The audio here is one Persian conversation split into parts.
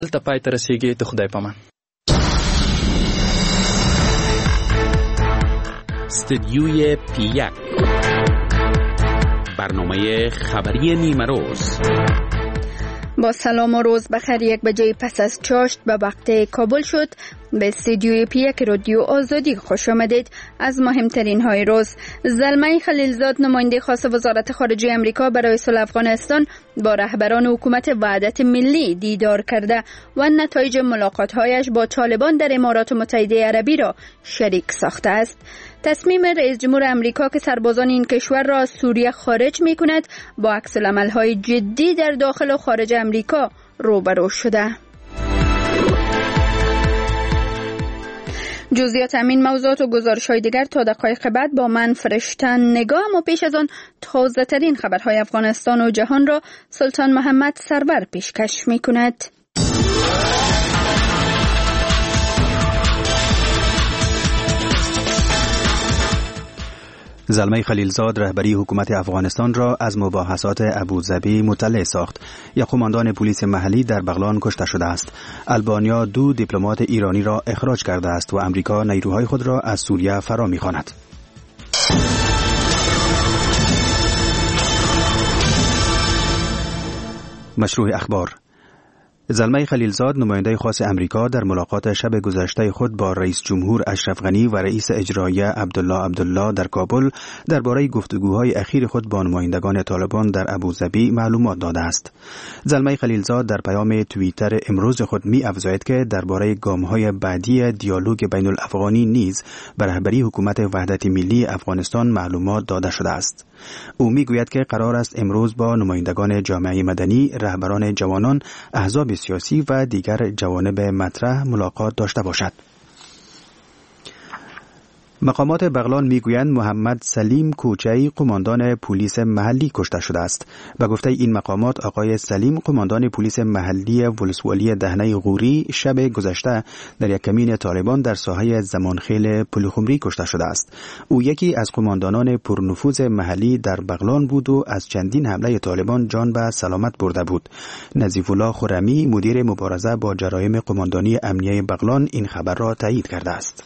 دلته پای ته رسیږي د خدای په امان. استدیوی پیک، برنامه خبری نیمه روز. با سلام و روز بخیر. 1 بجه پس از چاشت به وقت کابل شد. به استدیوی پیک رادیو آزادی خوش آمدید. از مهمترین های روز: زلمه خلیلزاد نماینده خاص وزارت خارجه امریکا برای صلح افغانستان با رهبران حکومت وحدت ملی دیدار کرده و نتایج ملاقات‌هایش با طالبان در امارات متحده عربی را شریک ساخته است. تصمیم رئیس جمهور امریکا که سربازان این کشور را از سوریه خارج می‌کند با عکس‌العمل‌های جدی در داخل و خارج امریکا روبرو شده. جزئیات همین موضوعات و گزارش‌های دیگر تا دقایق بعد با من فرشته نگاه. اما پیش از آن تازه‌ترین خبرهای افغانستان و جهان را سلطان محمد سرور پیشکش می‌کند. زلمه خلیلزاد رهبری حکومت افغانستان را از مباحثات ابوظبی مطلع ساخت. یک قماندان پلیس محلی در بغلان کشته شده است. آلبانیا 2 دیپلمات ایرانی را اخراج کرده است و امریکا نیروهای خود را از سوریه فرا می‌خواند. مشروع اخبار: زلمه خلیلزاد نماینده خاص امریکا در ملاقات شب گذشته خود با رئیس جمهور اشرف غنی و رئیس اجرایی عبدالله در کابل درباره گفتگوهای اخیر خود با نمایندگان طالبان در ابوظبی معلومات داده است. زلمه خلیلزاد در پیام توییتر امروز خود افزاید که درباره گام‌های بعدی دیالوگ بین الافغانی نیز به رهبری حکومت وحدت ملی افغانستان معلومات داده شده است. او میگوید که قرار است امروز با نمایندگان جامعه مدنی، رهبران جوانان، احزاب سیاسی و دیگر جوانب مطرح ملاقات داشته باشد. مقامات بغلان میگویند محمد سلیم کوچی قماندان پلیس محلی کشته شده است. به گفته این مقامات آقای سلیم قماندان پلیس محلی ولسوالی دهنه غوری شب گذشته در یک کمین طالبان در ساحه زمانخیل پلخمری کشته شده است. او یکی از قماندانان پرنفوذ محلی در بغلان بود و از چندین حمله طالبان جان به سلامت برده بود. نظیف الله خرمی مدیر مبارزه با جرایم قماندانی امنیه بغلان این خبر را تایید کرده است.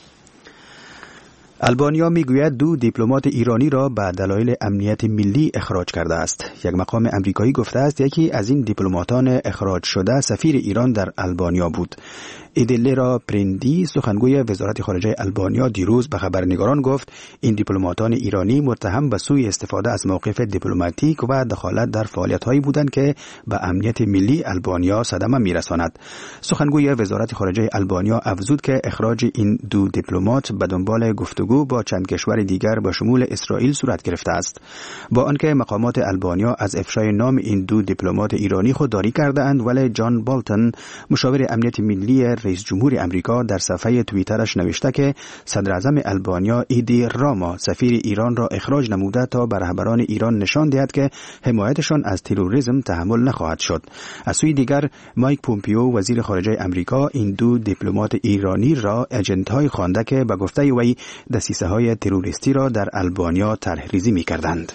آلبانیا میگوید 2 دیپلمات ایرانی را به دلایل امنیت ملی اخراج کرده است. یک مقام امریکایی گفته است یکی از این دیپلماتان اخراج شده سفیر ایران در آلبانیا بود. ایدلرا پریندی سخنگوی وزارت خارجه آلبانیا دیروز به خبرنگاران گفت این دیپلماتان ایرانی متهم به سوء استفاده از موقف دیپلماتیک و دخالت در فعالیت‌هایی بودند که به امنیت ملی آلبانیا صدمه می‌رساند. سخنگوی وزارت خارجه آلبانیا افزود که اخراج این 2 دیپلمات به دنبال گفتگو با چند کشور دیگر به شمول اسرائیل صورت گرفته است. با آنکه مقامات آلبانیا از افشای نام این 2 دیپلمات ایرانی خودداری کرده‌اند، ولی جان بالتون مشاور امنیت ملی رئیس جمهور امریکا در صفحه توییترش نوشته که صدر اعظم آلبانیا ایدی راما سفیر ایران را اخراج نموده تا به رهبران ایران نشان دهد که حمایتشان از تروریسم تحمل نخواهد شد. از سوی دیگر مایک پومپیو وزیر خارجه امریکا این 2 دیپلمات ایرانی را اجنت‌های خوانده که به گفته وی دسیسه‌های تروریستی را در آلبانیا طرح‌ریزی می‌کردند.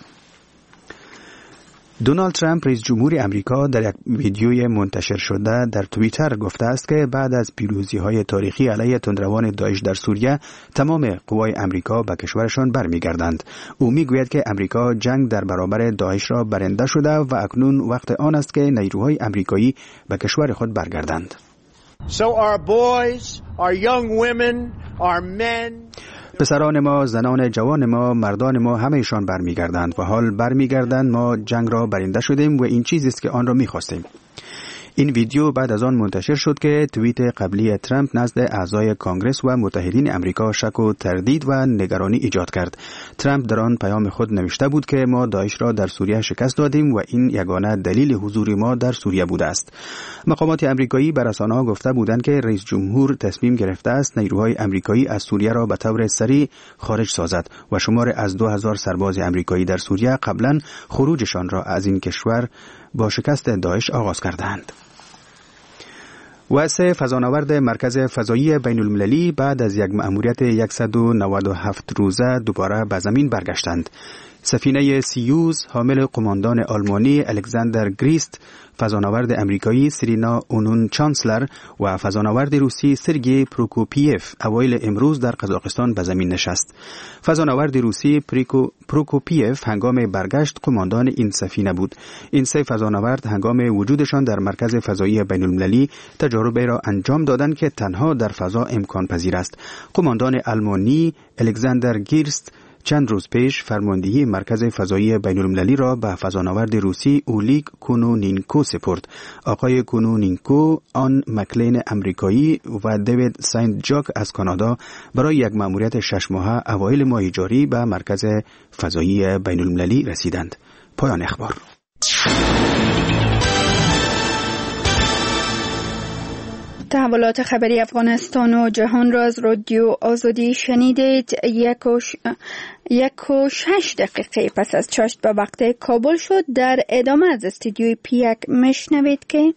دونالد ترامپ رئیس جمهور امریکا در یک ویدیوی منتشر شده در توییتر گفته است که بعد از پیروزی‌های تاریخی علیه تندروان داعش در سوریه تمام قوای امریکا به کشورشان برمیگردند. او میگوید که امریکا جنگ در برابر داعش را برنده شده و اکنون وقت آن است که نیروهای امریکایی به کشور خود برگردند. So our boys, our young women, our men پسران ما، زنان جوان ما، مردان ما همه‌شان برمیگردند و حال برمیگردند. ما جنگ را برنده شدیم و این چیزی است که آن را می‌خواستیم. این ویدیو بعد از آن منتشر شد که توییت قبلی ترامپ نزد اعضای کانگرس و متحدین امریکا شک و تردید و نگرانی ایجاد کرد. ترامپ در آن پیام خود نوشته بود که ما داعش را در سوریه شکست دادیم و این یگانه دلیل حضور ما در سوریه بوده است. مقامات امریکایی به رسانه‌ها گفته بودند که رئیس جمهور تصمیم گرفته است نیروهای امریکایی از سوریه را به طور سریع خارج سازد و شمار از 2000 سرباز امریکایی در سوریه قبلا خروجشان را از این کشور با شکست داعش آغاز کردند. و 3 فضانورد مرکز فضایی بین المللی بعد از یک مأموریت 197 روزه دوباره به زمین برگشتند. سفینه سیوز حامل قماندان آلمانی الکساندر گریست، فضانورد امریکایی سرینا اونون چانسلر و فضانورد روسی سرگئی پروکوپیف اوایل امروز در قزاقستان به زمین نشست. فضانورد روسی پروکوپیف هنگام برگشت قماندان این سفینه بود. این سه فضانورد هنگام وجودشان در مرکز فضایی بین‌المللی تجاربی را انجام دادند که تنها در فضا امکان پذیر است. قماندان آلمانی الکساندر گریست چند روز پیش فرماندهی مرکز فضایی بین‌المللی را به فضانورد روسی اولیگ کونونینکو سپرد. آقای کونونینکو آن مکلین امریکایی و دیوید سنت جاک از کانادا برای یک مأموریت 6 ماهه اوایل ماه جاری به مرکز فضایی بین‌المللی رسیدند. پایان اخبار. تحولات خبری افغانستان و جهان را از رادیو آزادی شنیدید. 1:06 پس از چاشت به وقت کابل شد. در ادامه از استودیوی پیک میشنوید که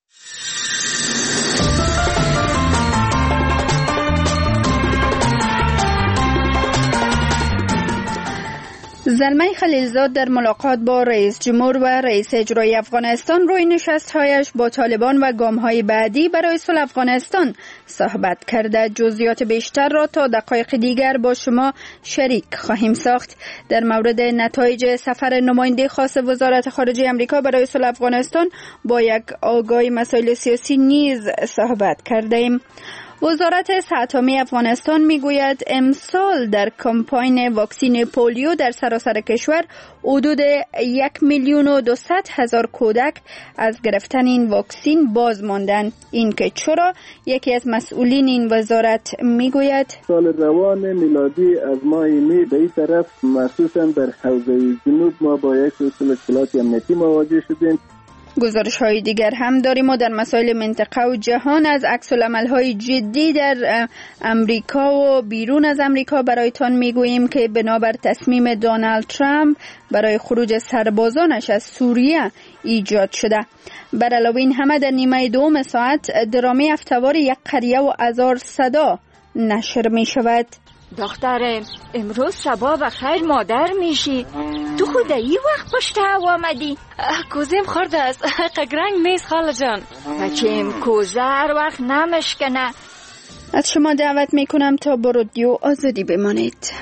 زلمه خلیلزاد در ملاقات با رئیس جمهور و رئیس اجرایی افغانستان روی نشست‌هایش با طالبان و گام‌های بعدی برای صلح افغانستان صحبت کرده. جزئیات بیشتر را تا دقایق دیگر با شما شریک خواهیم ساخت. در مورد نتایج سفر نماینده خاص وزارت خارجه آمریکا برای صلح افغانستان با یک آگاهی مسائل سیاسی نیز صحبت کردیم. وزارت صحت عامه افغانستان میگوید امسال در کمپاین واکسین پولیو در سراسر کشور حدود 1,200,000 کودک از گرفتن این واکسین باز ماندند. این که چرا؟ یکی از مسئولین این وزارت میگوید سال روان میلادی از ماه می به این طرف مخصوصا در حوزه جنوب ما با یک سلسله مشکلات امنیتی مواجه شدیم. گزارش های دیگر هم داریم و در مسائل منطقه و جهان از عکس العمل های جدی در امریکا و بیرون از امریکا برایتان میگوییم که بنابر تصمیم دونالد ترامپ برای خروج سربازانش از سوریه ایجاد شده. بر علاوه این همه در نیمه دوم ساعت درامه هفته‌وار یک قریه و هزار صدا نشر می شود. دخترم امروز صبح بخیر مادر میشی. تو خود ای وقت پشت هوا آمدی؟ کوزیم خورده است. قگرنگ میز خاله جان. بچیم کوزه هر وقت نمشکنه. از شما دعوت میکنم تا با رادیو آزادی بمانید.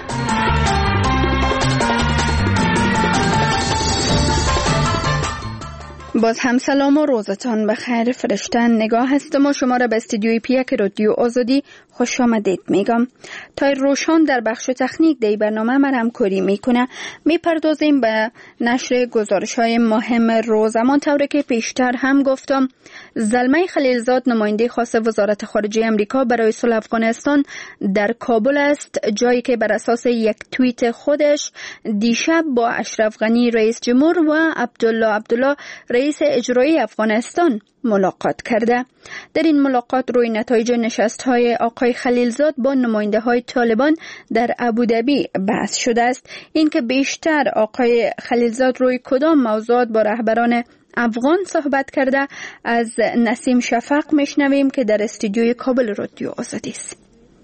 باز هم سلام و روزتان بخیر. فرشتن نگاه هستم و شما را به استودیوی پیک رادیو آزادی خوش آمدید میگم. تا روشان در بخش تکنیک دی برنامه من همکاری میکنه. میپردازیم به نشر گزارش های مهم روز. اما طوری که پیشتر هم گفتم، زلمه خلیلزاد نماینده خاص وزارت خارجه امریکا برای صلح افغانستان در کابل است، جایی که بر اساس یک توییت خودش دیشب با اشرف غنی رئیس جمهور و عبدالله رئیس اجرایی افغانستان ملاقات کرده. در این ملاقات روی نتایج نشست‌های آقای خلیلزاد با نماینده‌های طالبان در ابوظبی بحث شده است. این که بیشتر آقای خلیلزاد روی کدام موضوعات با رهبران افغان صحبت کرده از نسیم شفق میشنویم که در استودیوی کابل رادیو آزادی است.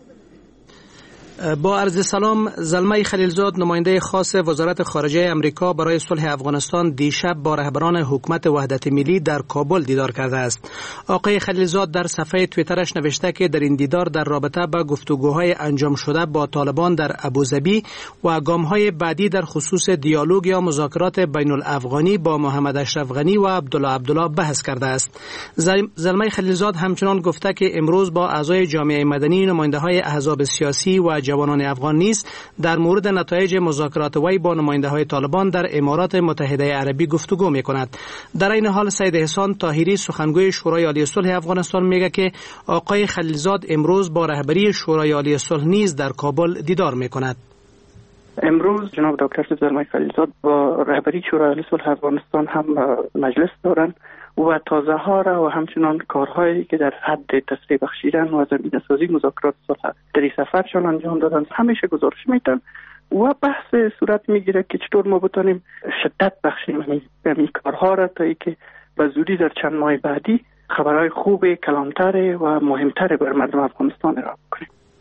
با عرض سلام، زلمه خلیلزاد نماینده خاص وزارت خارجه امریکا برای صلح افغانستان دیشب با رهبران حکومت وحدت ملی در کابل دیدار کرده است. آقای خلیلزاد در صفحه توییترش نوشته که در این دیدار در رابطه با گفتگوهای انجام شده با طالبان در ابوظبی و گام‌های بعدی در خصوص دیالوگ یا مذاکرات بین الافغانی با محمد اشرف غنی و عبدالله بحث کرده است. زلمه خلیلزاد همچنان گفته که امروز با اعضای جامعه مدنی، نماینده‌های احزاب سیاسی و جوانان افغان نیز در مورد نتایج مذاکرات وی با نماینده‌های طالبان در امارات متحده عربی گفتگو می‌کند. در این حال سید احسان طاهری سخنگوی شورای عالی صلح افغانستان میگه که آقای خلیلزاد امروز با رهبری شورای عالی صلح نیز در کابل دیدار می‌کند. امروز جناب دکتر زلمه خلیلزاد با رهبری شورای عالی صلح افغانستان هم مجلس دارند و تازه ها را و همچنان کارهایی که در حد تسریع بخشیدن و زمینه سازی مذاکرات صلح در این سفرشان انجام دادن همیشه گزارش میدن و بحث صورت میگیره که چطور ما بتانیم شدت بخشیم این کارها را تا اینکه به زودی در چند ماه بعدی خبرهای خوب کلانتر و مهمتر بر مردم افغانستان ارائه کنیم.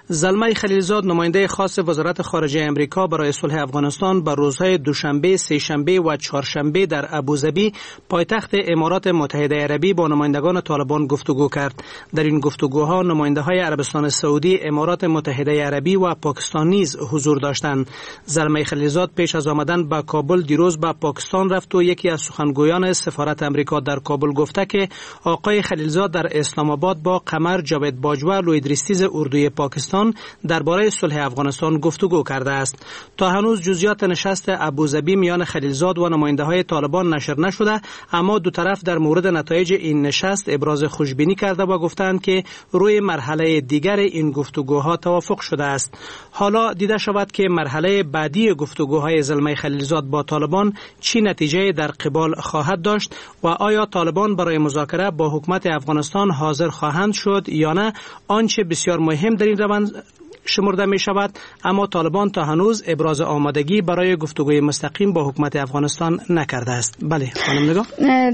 زلمه خلیلزاد نماینده خاص وزارت خارجه امریکا برای صلح افغانستان بر روزهای دوشنبه، سه‌شنبه و چهارشنبه در ابوظبی پایتخت امارات متحده عربی با نمایندگان طالبان گفتگو کرد. در این گفتگوها نماینده‌های عربستان سعودی، امارات متحده عربی و پاکستان نیز حضور داشتند. زلمه خلیلزاد پیش از آمدن به کابل دیروز به پاکستان رفت و یکی از سخنگویان سفارت امریکا در کابل گفته که آقای خلیلزاد در اسلام آباد با قمر جاوید باجوه لویدریستیز اردوی پاکستان درباره صلح افغانستان گفتگو کرده است. تا هنوز جزئیات نشست ابوظبی میان خلیلزاد و نماینده‌های طالبان نشر نشده، اما دو طرف در مورد نتایج این نشست ابراز خوشبینی کرده و گفتند که روی مرحله دیگر این گفتگوها توافق شده است. حالا دیده شود که مرحله بعدی گفتگوهای زلمه خلیلزاد با طالبان چی نتیجه در قبال خواهد داشت و آیا طالبان برای مذاکره با حکومت افغانستان حاضر خواهند شد یا نه. آنچه بسیار مهم در این روند شمرده می شود، اما طالبان تا هنوز ابراز آمادگی برای گفتگوی مستقیم با حکومت افغانستان نکرده است. بله خانم نگاه.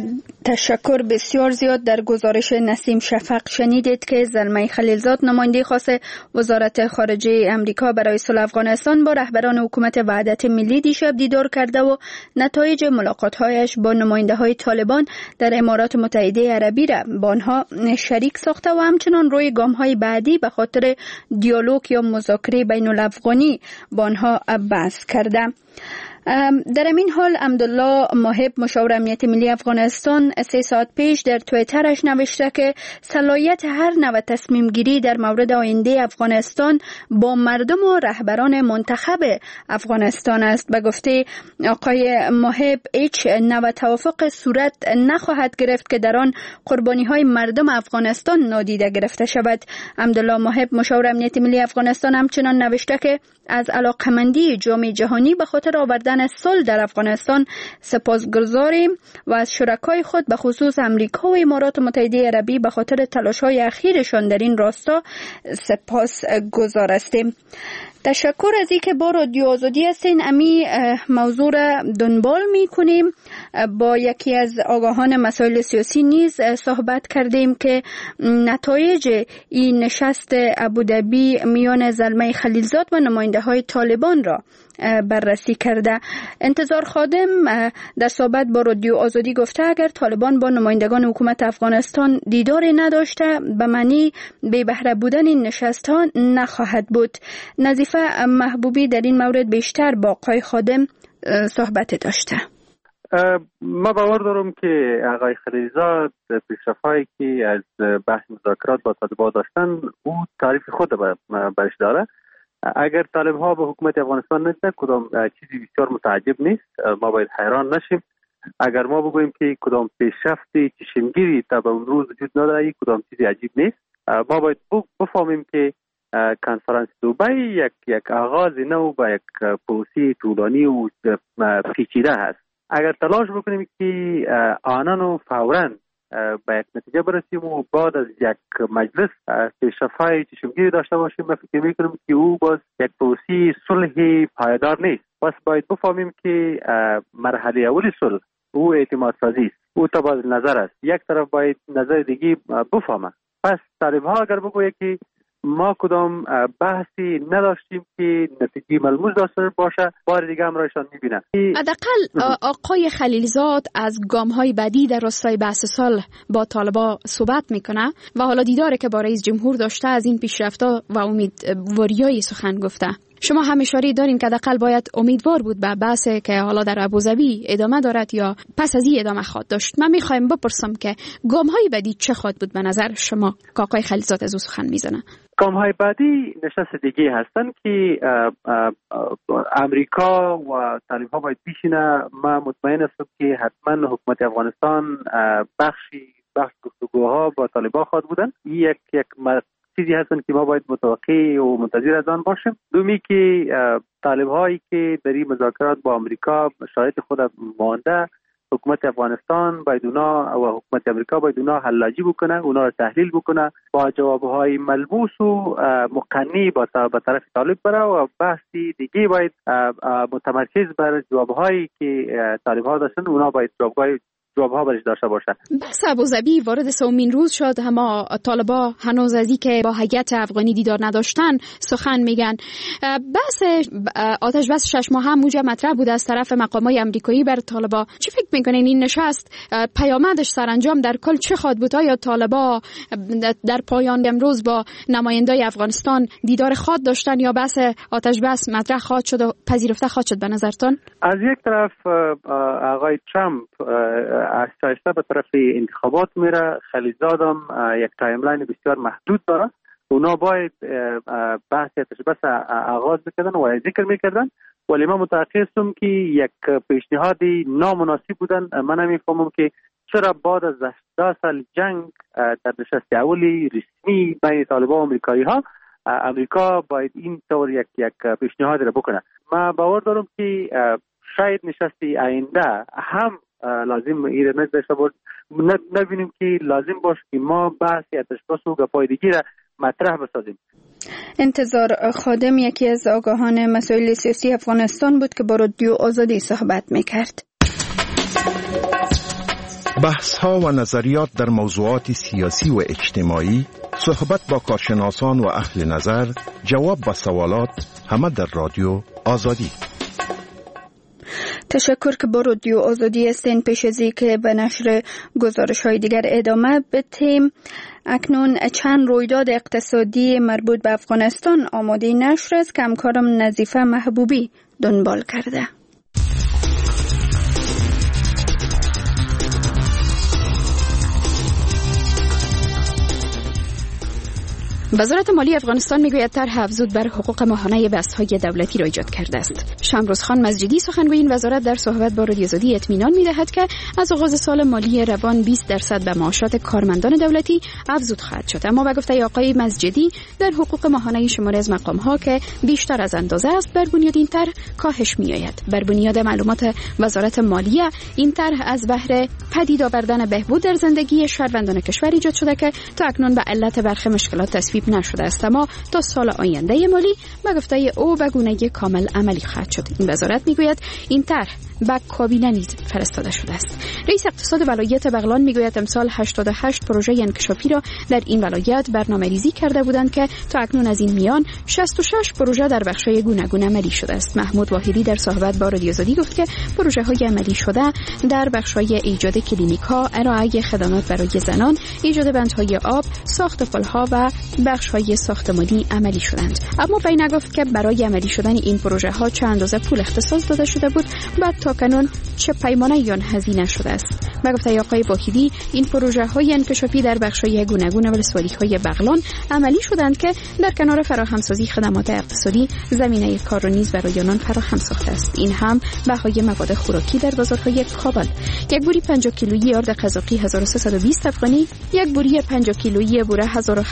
تشکر بسیار زیاد. در گزارش نسیم شفق شنیدید که زلمه خلیلزاد نماینده خاص وزارت خارجه امریکا برای صلح افغانستان با رهبران حکومت وحدت ملی دیشب دیدار کرده و نتایج ملاقات‌هایش با نماینده‌های طالبان در امارات متحده عربی را با آنها شریک ساخته و همچنان روی گام‌های بعدی به خاطر دیالوگ یا مذاکره بین الافغانی با آنها بحث کرده. در این حال عبدالله محب مشاور امنیت ملی افغانستان 3 ساعت پیش در توییترش نوشته که صلاحیت هر نوع تصمیم گیری در مورد آینده افغانستان با مردم و رهبران منتخب افغانستان است. به گفته آقای محب هیچ نوع توافق صورت نخواهد گرفت که در آن قربانی های مردم افغانستان نادیده گرفته شود. عبدالله محب مشاور امنیت ملی افغانستان همچنان نوشته که از علاقمندی جامعه جهانی به خاطر آوردن صلح در افغانستان سپاسگزاریم و از شرکای خود به خصوص امریکا و امارات متحده عربی به خاطر تلاش‌های اخیرشان در این راستا سپاسگزار هستیم. تشکر از اینکه با رادیو آزادی هستین. امی موضوع را دنبال میکنیم. با یکی از آگاهان مسائل سیاسی نیز صحبت کردیم که نتایج این نشست ابوظبی میان زلمه خلیلزاد و نماینده های طالبان را بررسی کرده. انتظار خادم در صحبت با رادیو آزادی گفته اگر طالبان با نمایندگان حکومت افغانستان دیداری نداشته به معنی بی بهره بودن این نشست ها نخواهد بود. نظیفه محبوبی در این مورد بیشتر با آقای خادم صحبت داشته. ما باور دارم که آقای خلیلزاد پیشرفت‌هایی که از بحث مذاکرات با طالبان داشتن او تعریف خود برش داره. اگر طالب‌ها به حکومت افغانستان نزدیک کدام چیزی بسیار متعجب نیست. ما باید حیران نشیم اگر ما بگوییم که کدام پیشرفت چشمگیری تا به اون روز وجود نداره، کدام چیزی عجیب نیست. ما باید بفهمیم که کنفرانس دبی یک آغاز نو با یک پروسه طولانی و پیچیده هست. اگر تلاش بکنیم که آنان و فوراً به یک نتیجه برسیم و بعد از یک مجلس پیشرفت‌های چشمگیری داشته باشیم، من فکر می‌کنم که او باز یک پروسه صلح پایدار نیست. پس باید بفهمیم که مرحله اولی صلح او اعتماد سازی است، او تبادل نظر است. یک طرف باید نظر دیگه بفهمه. پس طالب‌ها اگر بگوید که ما کدام بحثی نداشتیم که نتیجه ملموس داشته باشه، بار دیگه هم رایشان میبینه. حداقل آقای خلیلزاد از گام‌های بعدی در راستای بحث صلح با طالبان صحبت میکنه و حالا دیداره که با رئیس جمهور داشته از این پیشرفت‌ها و امیدواریای سخن گفته. شما هم اشاره دارین که حداقل باید امیدوار بود به بحثی که حالا در ابوظبی ادامه دارد یا پس از این ادامه خواهد داشت. من میخوایم بپرسم که گام‌های بعدی چه خواهد بود به نظر شما که آقای خلیلزاد از او سخن میزنه؟ گام‌های بعدی نشست دیگه هستن که امریکا و طالب‌ها باید پیشینه. من مطمئن هستم که حتما حکومت افغانستان بخش گفتگوها با طالب‌ها خواهد بودن. یک چیزی هستن که ما باید متوقع و منتظر از آن باشیم. دومی که طالب‌هایی که در این مذاکرات با امریکا شرایط خود مانده، حکومت افغانستان باید اونا و حکومت امریکا باید اونا حلاجی بکنه، اونا رو تحلیل بکنه، با جوابهای ملموس و مقنعی با طرف طالب بره و بحثی دیگه باید متمرکز بر جوابهایی که طالب‌ها داشتن، اونا باید جوابها برش داشته باشه. بحث ابوظبی وارد سومین روز شد، اما طالبا هنوز از اینکه با هیئت افغانی دیدار نداشتن سخن میگن. بحث آتش بس 6 ماه هم موجه مطرح بود از طرف مقامات آمریکایی بر طالبا. چی فکر میکنین این نشست پیامدش سرانجام در کل چه خواهد بود؟ آیا طالبا در پایان امروز با نمایندای افغانستان دیدار خواهد داشتن یا بحث آتش بس مطرح خواهد شد و پذیرفته خواهد شد به نظرتان؟ از یک طرف آقای ترامپ آهسته به طرف انتخابات میره، خلیلزاد هم یک تایملاین بسیار محدود داره. اونا باید بحث آتش بس آغاز میکردن و ذکر میکردن، ولی من متأکدم که یک پیشنهادی نامناسب بودن. من نمیفهمم که چرا بعد از 10 سال جنگ در نشست اولی رسمی بین طالبان و امریکایی ها امریکا باید این طور یک پیشنهاد را بکنه. من باور دارم که شاید نشستی آینده هم لازم ایره داشته باشه، نبینیم که لازم باشه که ما بحثی آتش بس و گپای دیگه را مطرح بسازیم. انتظار خادم یکی از آگاهان مسائل سیاسی افغانستان بود که با رادیو آزادی صحبت میکرد. بحث ها و نظریات در موضوعات سیاسی و اجتماعی، صحبت با کارشناسان و اهل نظر، جواب به سوالات، همه در رادیو آزادی. تشکر که با رادیو آزادی هستین. پیش از اینکه به نشر گزارش های دیگر ادامه بدیم، اکنون چند رویداد اقتصادی مربوط به افغانستان آماده نشر است که همکارم نظیفه محبوبی دنبال کرده. وزارت مالی افغانستان میگوید طرح افزود بر حقوق ماهانه بست‌های دولتی را ایجاد کرده است. شمروز خان مزجدی سخنگوی این وزارت در صحبت با رادیو آزادی اطمینان می‌دهد که از آغاز سال مالی روان 20% به معاشات کارمندان دولتی افزود خواهد شد. اما به گفته آقای مزجدی در حقوق ماهانه شماری از مقام‌ها که بیشتر از اندازه است بر بنیاد این طرح کاهش می‌یابد. بر بنیاد معلومات وزارت مالیه این طرح از بهره پدید آوردن بهبود در زندگی شهروندان کشور ایجاد شده که تا اکنون به علت برخی مشکلات تصویب نشده است، اما تا سال آینده مالی به گفته او به گونه کامل عملی خواهد شد. این وزارت میگوید این طرح به کابینه نیز فرستاده شده است. رئیس اقتصاد ولایت بغلان میگوید امسال 88 پروژه انکشافی را در این ولایت برنامه‌ریزی کرده بودند که تا اکنون از این میان 66 پروژه در بخش‌های گوناگون عملی شده است. محمود واحدی در صحبت با رادیو آزادی گفت که پروژه‌های عملی شده در بخش‌های ایجاد کلینیک‌ها، ارائه خدمات برای زنان، ایجاد بندهای آب، ساخت پل‌ها و بخش‌های ساختمانی عملی شدند. اما بین گفت که برای عملی شدن این پروژه‌ها چه اندازه پول اختصاص داده شده بود و تا کنون چه پیمانه یا هزینه شده است. و گفته آقای واحدی این پروژه‌های انکشافی در بخش‌های گوناگون ولسوالی‌های بغلان عملی شدند که در کنار فراهمسازی خدمات اقتصادی زمینه کار را نیز برای آنان فراهم ساخته است. این هم بهای مواد خوراکی در بازارهای کابل. یک بوری 50 کیلویی آرد قزاقی 1320 افغانی، یک بوری 50 کیلویی بوره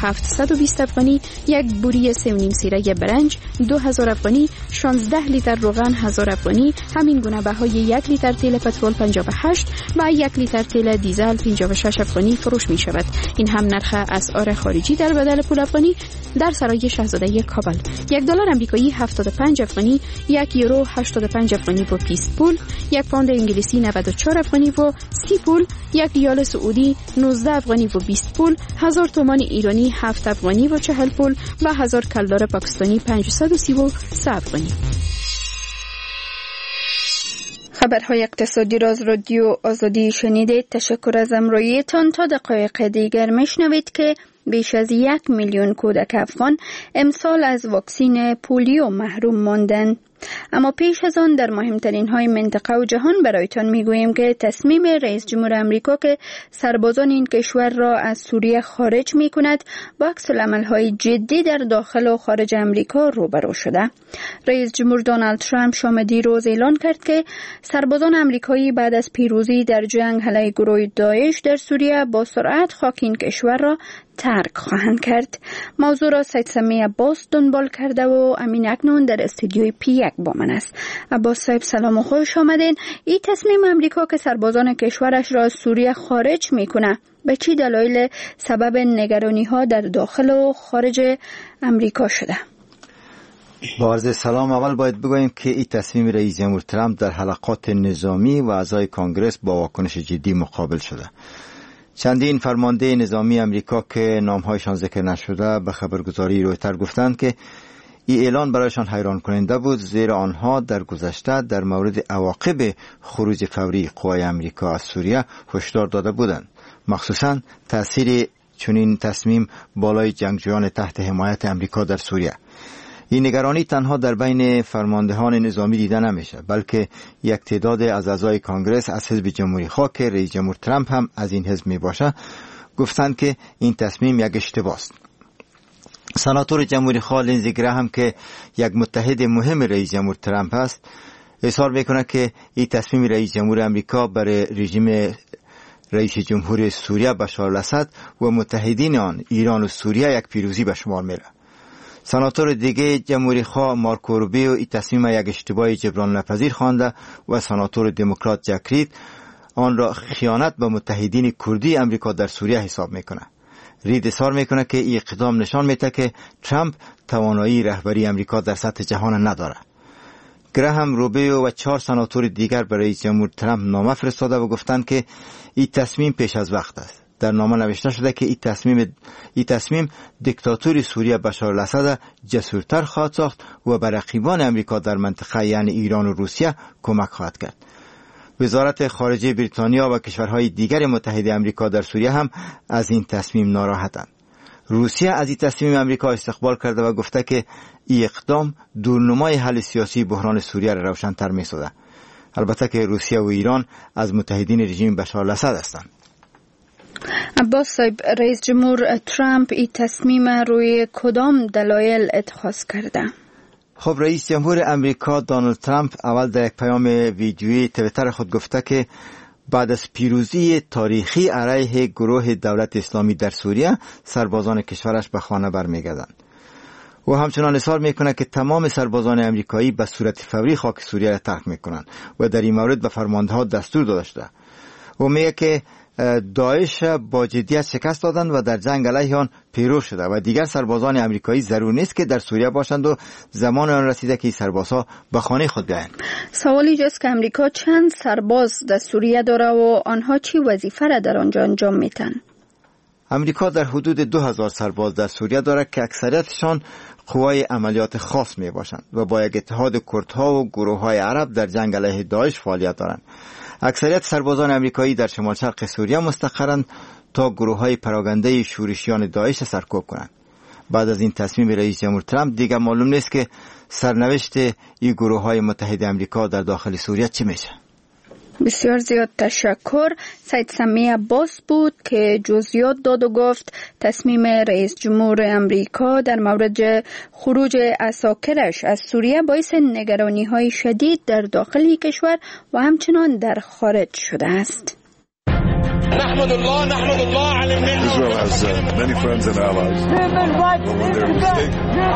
1720 افغانی، یک بوری 3.5 سیره برنج 2000 افغانی، 16 لیتر روغن 1000 افغانی. همین گونه بهای 1 لیتر تیل پترول 58 و 1 لیتر تیل دیزل 56 افغانی فروش می شود. این هم نرخ اسعار خارجی در بدل پول افغانی در سرای شاهزاده کابل. $1 آمریکایی 75 افغانی، 1 یورو 85 افغانی و 20 پول، 1 پوند انگلیسی 94 افغانی و 30 پول، 1 ریال سعودی 19 افغانی و 20 پول، 1000 تومان ایرانی 7 افغانی و 40 پول و 1000 کلدار پاکستانی 533 افغانی. خبرهای اقتصادی را از رادیو آزادی شنیدید. تشکر از همراهیتان. تا دقایق دیگر میشنوید که بیش از 1 میلیون کودک افغان امسال از واکسین پولیو محروم ماندند. اما پیش از آن در مهمترین های منطقه و جهان برایتان میگوییم که تصمیم رئیس جمهور آمریکا که سربازان این کشور را از سوریه خارج می کند با عکس العمل های جدی در داخل و خارج آمریکا روبرو شده. رئیس جمهور دونالد ترامپ شام دیروز اعلان کرد که سربازان آمریکایی بعد از پیروزی در جنگ علیه گروه داعش در سوریه با سرعت خاک این کشور را ترک خواهند کرد. موضوع را سید سمی عباس دنبال کرده و امین اکنون در استودیوی P1 با من است. عباس صاحب سلام و خوش آمدین. این تصمیم امریکا که سربازان کشورش را از سوریه خارج میکنه به چی دلایل سبب نگرانی ها در داخل و خارج امریکا شده؟ با عرض سلام، اول باید بگوییم که این تصمیم رئیس جمهور ترامپ در حلقات نظامی و اعضای کانگرس با واکنش جدی مقابل شده. چندین فرمانده نظامی امریکا که نامهایشان ذکر نشده به خبرگزاری رویتر گفتند که این اعلان برایشان حیران کننده بود، زیرا آنها در گذشته در مورد عواقب خروج فوری قوای امریکا از سوریه هشدار داده بودند، مخصوصاً تأثیر چنین تصمیم بالای جنگجویان تحت حمایت امریکا در سوریه. این نگرانی تنها در بین فرماندهان نظامی دیده نمیشه، بلکه یک تعداد از اعضای کانگرس از حزب جمهوری خواه که رئیس جمهور ترامپ هم از این حزب می باشه گفتند که این تصمیم یک اشتباه است. سناتور جمهوری خواه لینزی گراهم که یک متحد مهم رئیس جمهور ترامپ است اظهار میکنه که این تصمیم رئیس جمهور امریکا برای رژیم رئیس جمهور سوریه بشار الاسد و متحدین آن ایران و سوریه یک پیروزی به شمار میره. سناتور دیگه جمهوری خواه مارکو روبیو این تصمیم یک اشتباه جبران ناپذیر خوانده و سناتور دموکرات جک رید آن را خیانت به متحدین کردی امریکا در سوریه حساب میکنه. رید اظهار میکنه که این اقدام نشان میده که ترامپ توانایی رهبری امریکا در سطح جهان نداره. گراهم، روبیو و 4 سناتور دیگر برای رئیس جمهور ترامپ نامه فرستاده و گفتند که این تصمیم پیش از وقت است. در نامه نوشته شده که این تصمیم دیکتاتوری سوریه بشار الاسد جسورتر خواهد ساخت و بر رقیبان امریکا در منطقه یعنی ایران و روسیه کمک خواهد کرد. وزارت خارجه بریتانیا و کشورهای دیگر متحد امریکا در سوریه هم از این تصمیم ناراحتند. روسیه از این تصمیم امریکا استقبال کرده و گفته که این اقدام دورنمای حل سیاسی بحران سوریه را روشن‌تر می‌سازد. البته که روسیه و ایران از متحدین رژیم بشار الاسد هستند. عباس صاحب، رئیس جمهور ترامپ این تصمیم روی کدام دلایل اتخاذ کرده؟ خب، رئیس جمهور امریکا دونالد ترامپ اول در یک پیام ویدیویی توییتر خود گفته که بعد از پیروزی تاریخی علیه گروه دولت اسلامی در سوریه سربازان کشورش به خانه برمیگردند. و همچنان اظهار میکنه که تمام سربازان امریکایی به صورت فوری خاک سوریه را ترک میکنند و در این مورد به فرمانده‌ها دستور داده شده. و میگه که داعش با جدیت شکست دادند و در جنگ علیه آن پیروز شده و دیگر سربازان امریکایی ضرور نیست که در سوریه باشند و زمان آن رسیده که سربازها به خانه خود بیایند. سوالی جاست که امریکا چند سرباز در سوریه داره و آنها چی وظیفه را در آنجا انجام میتن؟ امریکا در حدود 2000 سرباز در سوریه دارد که اکثریتشان قوای عملیات خاص می باشند و با یک اتحاد کردها و گروه های عرب در جنگ علیه داعش فعالیت دارند. اکثریت سربازان امریکایی در شمال شرق سوریه مستقرند تا گروه های پراگنده شورشیان داعش سرکوب کنند. بعد از این تصمیم رئیس جمهور ترامپ دیگر معلوم نیست که سرنوشت این گروه های متحد امریکا در داخل سوریه چی میشه. بسیار زیاد تشکر. سید سمی عباس بود که جزئیات داد و گفت تصمیم رئیس جمهور امریکا در مورد خروج عساکرش از سوریه باعث نگرانی های شدید در داخل کشور و همچنان در خارج شده است. نحمد الله على Israel has many friends and allies.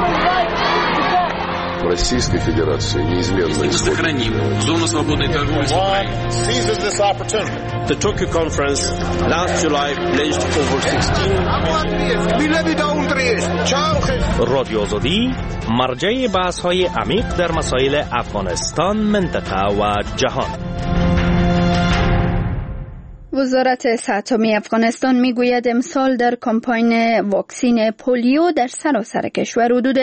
В Российской Федерации неизменно исходит. Сохраним зону свободной торговли с Украиной. Seizes this opportunity. The Tokyo conference last July pledged over 16. رادیو آزادی مرجع بحث‌های عمیق در مسائل افغانستان، منطقه و جهان. وزارت صحت عامه افغانستان میگوید امسال در کمپاین واکسین پولیو در سراسر کشور حدود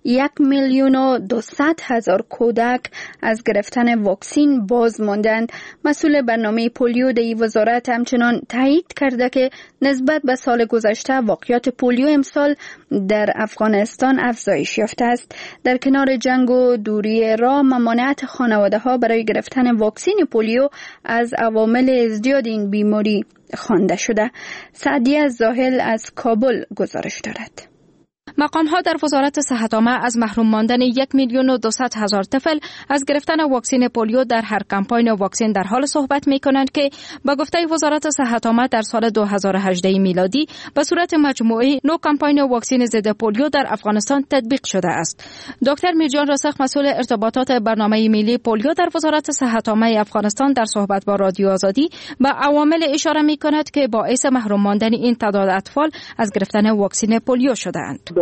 1,200,000 کودک از گرفتن واکسین باز ماندند. مسئول برنامه پولیو در وزارت همچنان تایید کرده که نسبت به سال گذشته واقعیت پولیو امسال در افغانستان افزایش یافته است. در کنار جنگ و دوری راه، ممانعت خانواده‌ها برای گرفتن واکسین پولیو از عوامل ازدیاد این بیماری خوانده شده. سعدیه زاهل از کابل گزارش دارد. مقام‌ها در وزارت صحت عامه از محروم ماندن 1,200,000 طفل از گرفتن واکسین پولیو در هر کمپاین واکسین در حال صحبت می‌کنند که با گفته وزارت صحت عامه در سال 2018 میلادی به صورت مجموعی 9 کمپاین واکسین ضد پولیو در افغانستان تطبیق شده است. دکتر میرجان راسخ، مسئول ارتباطات برنامه ملی پولیو در وزارت صحت عامه افغانستان، در صحبت با رادیو آزادی به عوامل اشاره می‌کند که باعث محروم ماندن این تعداد اطفال از گرفتن واکسین پولیو شده‌اند. در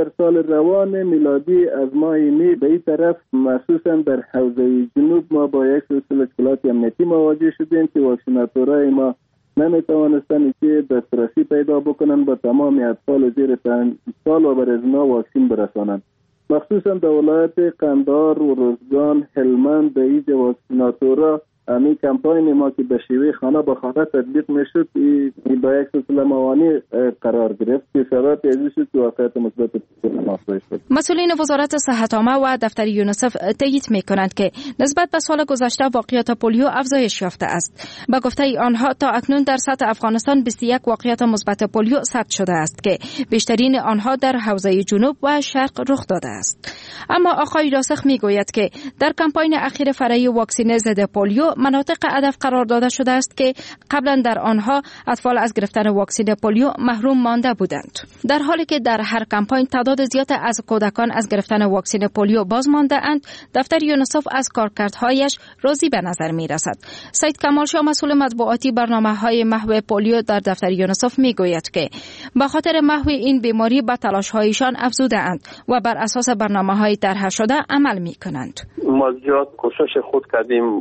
در سال روان میلادی از ماه می به این طرف مخصوصا در حوزه جنوب ما با یک سلسله مشکلات امنیتی مواجه شدیم که واکسیناتورهای ما نمیتوانستند که دسترسی پیدا بکنن با تمام اطفال زیر 5 سال و بر از اونا واکسین برسانند. مخصوصا در ولایت قندهار و روزگان، هلمند به این واکسیناتورها همین کمپاین ما که به شیوه خانه به خانه تطبیق میشد این با یک سلسله موانع قرار گرفت که شرایط ازی شد که واقعیت مثبت محسوب شد. مسئولین وزارت صحت عامه و دفتر یونیسف تایید میکنند که نسبت به سال گذشته واقعیت پولیو افزایش یافته است. به گفته آنها تا اکنون در سطح افغانستان 21 واقعیت مثبت پولیو ثبت شده است که بیشترین آنها در حوزه جنوب و شرق رخ داده است. اما آقای راسخ میگوید که در کمپاین اخیر فرعی واکسینه ضد پولیو مناطق هدف قرار داده شده است که قبلا در آنها اطفال از گرفتن واکسن پولیو محروم مانده بودند. در حالی که در هر کمپاین تعداد زیاد از کودکان از گرفتن واکسن پولیو باز مانده اند، دفتر یونیسف از کارکردهایش راضی به نظر می رسد. سید کمال شاه مسئول مطبوعاتی برنامه‌های محو پولیو در دفتر یونیسف می گوید که به خاطر محو این بیماری به تلاش‌هایشان افزوده اند و بر اساس برنامه‌های طرح شده عمل می کنند. ما زیاد کوشش خود کردیم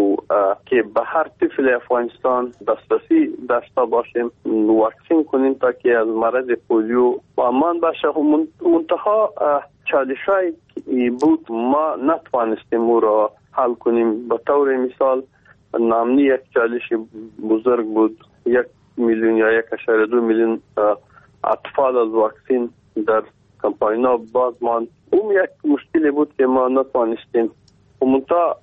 که به هر طفل افغانستان دسترسی داشته باشیم، واکسین کنیم تا که از مرض پولیو امان باشه. منتها چالش‌هایی بود ما نتوانستیم او را حل کنیم. به طور مثال نامنی یک چالش بزرگ بود، 1 میلیون یا 1.2 میلیون اطفال از واکسین در کمپاینا باز ماند. اون یک مشکلی بود که ما نتوانستیم. منتها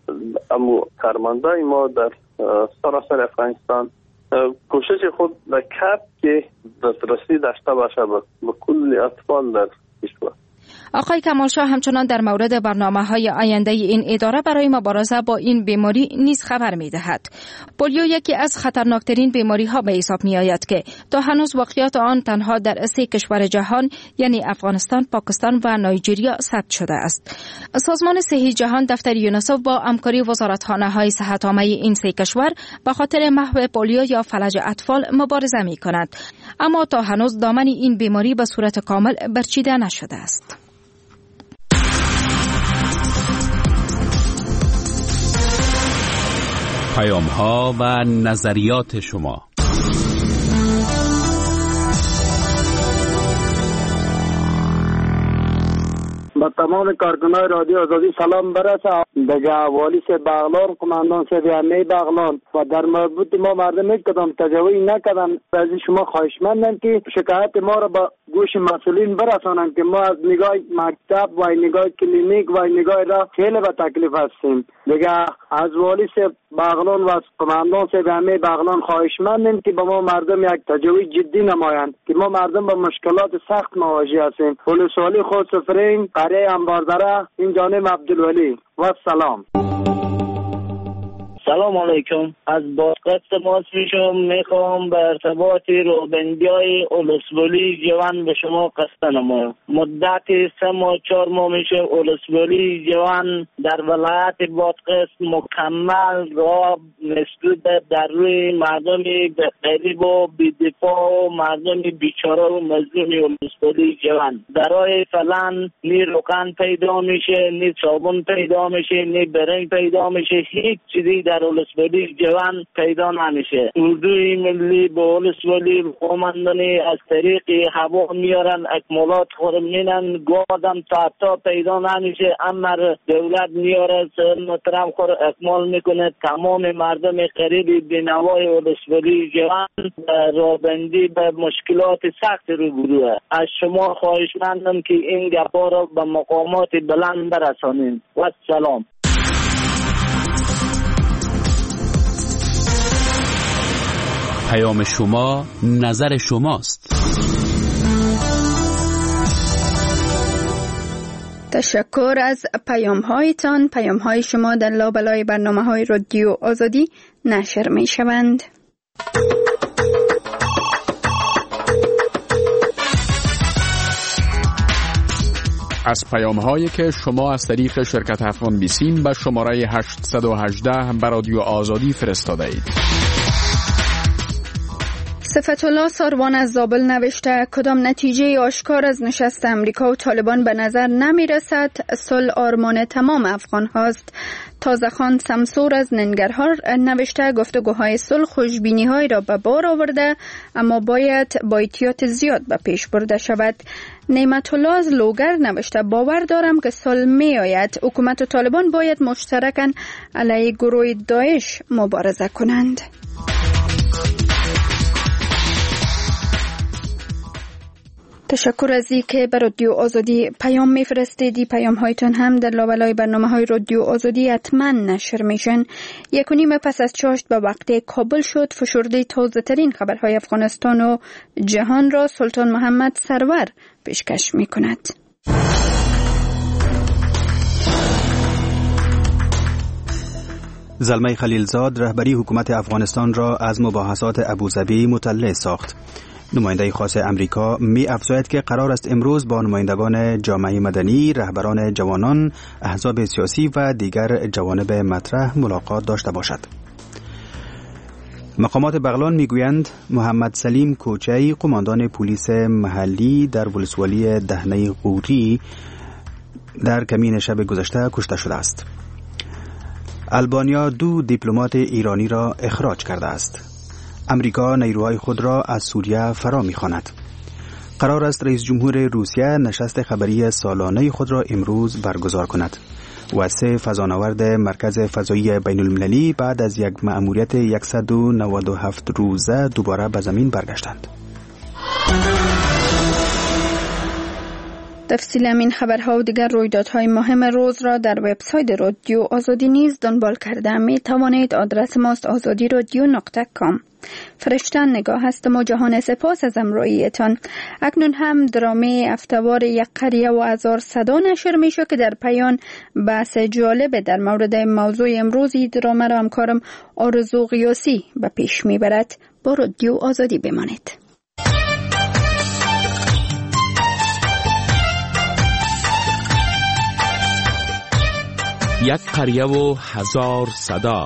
کارمندای ما در سراسر افغانستان کوشش خود کرد که دسترسی داشته باشه به کل اطفال در کشور. آقای کمال شاه همچنان در مورد برنامه‌های آینده این اداره برای مبارزه با این بیماری نیز خبر می‌دهد. پولیو یکی از خطرناکترین بیماری‌ها به حساب می‌آید که تا هنوز واقعیت آن تنها در 3 کشور جهان یعنی افغانستان، پاکستان و نایجریا ثبت شده است. سازمان صحی جهان دفتر یونیسف با همکاری وزارتخانه‌های صحت عامه این 3 کشور به خاطر محو پولیو یا فلج اطفال مبارزه می‌کند. اما تا هنوز دامن این بیماری به صورت کامل برچیده نشده است. پیام‌ها و نظریات شما. با تمام کارکنان رادیو آزادی سلام برسه. دیگه والی سے بغلان، قماندان سے بیانه بغلان و در مربوط ما مردم هیچ کدام تجاوز نکردن. از شما خواهشمندم که شکایت ما را با گوش مسئولین برسانند که ما از نگاه مکتب و نگاه کلینیک و نگاه را خیلی به تکلیف هستیم. دیگه از والی سے بغلان و از قماندان سے بیانه بغلان خواهشمندم که با ما مردم یک تجاوز جدی نمایند که ما مردم با مشکلات سخت مواجه هستیم. پلیس والی خود سفرین قریه انباردره این جانب عبدالولی و سلام. سلام علیکم. از بادقست تماس میشم. میخوام به ارتباط روبندیای اولسوالی جوان به شما قصد نمایم. مدت 3 ماه 4 ماه میشه اولسوالی جوان در ولایت بادقست مکمل را مسدود در روی مردمی غریب و بی‌دفاع و مردمی بیچاره و مظلوم اولسوالی جوان. درای فلان نی روغن پیدا میشه، نی صابون پیدا میشه، نی برنج پیدا میشه، هیچ چیزی در اولسوالی جوان پیدا نمیشه. اردوی ملی به اولسوالی قومندانی از طریق هوا میارن، اکمالات خورمینن، گادم تا پیدا نمیشه. اما دولت میاره محترم خور اکمال میکنه. تمام مردم قریب بینوای اولسوالی جوان رابندی به مشکلات سخت روبروه. از شما خواهشمندم که این گپا را به مقامات بلند برسانید. و سلام. پیام شما نظر شماست. تشکر از پیام‌هایتان. پیام‌های شما در لابلای برنامه‌های رادیو آزادی نشر می‌شوند. از پیام‌هایی که شما از طریق شرکت افغان بیسیم به شماره 818 به رادیو آزادی فرستاده اید. صفتالله ساروان از زابل نوشته کدام نتیجه آشکار از نشست امریکا و طالبان به نظر نمی رسد. صلح آرمان تمام افغان هاست. تازه‌خان سمسور از ننگرهار نوشته گفتگوهای صلح خوشبینی های را به بار آورده اما باید با احتیاط زیاد به پیش برده شود. نعمت الله از لوگر نوشته باور دارم که صلح می آید. حکومت و طالبان باید مشترکاً علیه گروه داعش مبارزه کنند. تشکر از اینکه به رادیو آزادی پیام میفرستید. پیام هایتان هم در لابلای برنامه‌های رادیو آزادی حتما نشر میشن. 1:30 پس از چاشت به وقت کابل شد. فشرده تازه ترین خبرهای افغانستان و جهان را سلطان محمد سرور پیشکش میکند. زلمه خلیلزاد رهبری حکومت افغانستان را از مباحثات ابوظبی مطلع ساخت. نماینده خاص امریکا می افزاید که قرار است امروز با نمایندگان جامعه مدنی، رهبران جوانان، احزاب سیاسی و دیگر جوانب مطرح ملاقات داشته باشد. مقامات بغلان میگویند محمد سلیم کوچی قماندان پلیس محلی در ولسوالی دهنه قوری در کمین شب گذشته کشته شده است. آلبانیا 2 دیپلمات ایرانی را اخراج کرده است. امریکا نیروهای خود را از سوریه فرا می‌خواند. قرار است رئیس جمهور روسیه نشست خبری سالانه خود را امروز برگزار کند. و 3 فضانورد مرکز فضایی بین المللی بعد از یک مأموریت 197 روزه دوباره به زمین برگشتند. تفصیل این خبرها و دیگر رویدادهای مهم روز را در وبسایت رادیو آزادی نیز دنبال کرده می توانید. آدرس ماست azadi.radio.com. فرشتن نگاه هستم و جهان سپاس از امرویتان. اکنون هم درامه افتوار یک قریه و هزار صدا نشر می شود که در پایان بحث جالب در مورد موضوع امروزی درامه را همکارم آرزو قیاسی به پیش می برد. با رادیو آزادی بمانید. یک قریه و هزار صدا.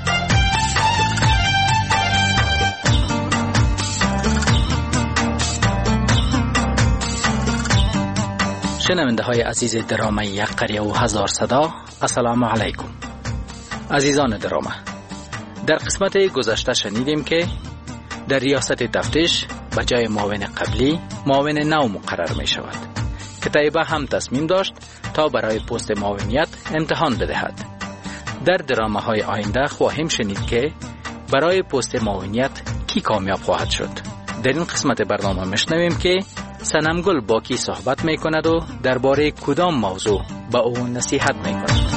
شنونده های عزیز درامه یک قریه و هزار صدا، السلام علیکم. عزیزان درامه، در قسمت گذشته شنیدیم که در ریاست تفتیش به جای معاون قبلی معاون نو مقرر می شود که طیبه هم تصمیم داشت تا برای پست معاونیت امتحان بدهد. در درامه های آینده خواهیم شنید که برای پست معاونیت کی کامیاب خواهد شد. در این قسمت برنامه میشنویم که سنمگل با کی صحبت میکند و درباره کدام موضوع به او نصیحت میکند.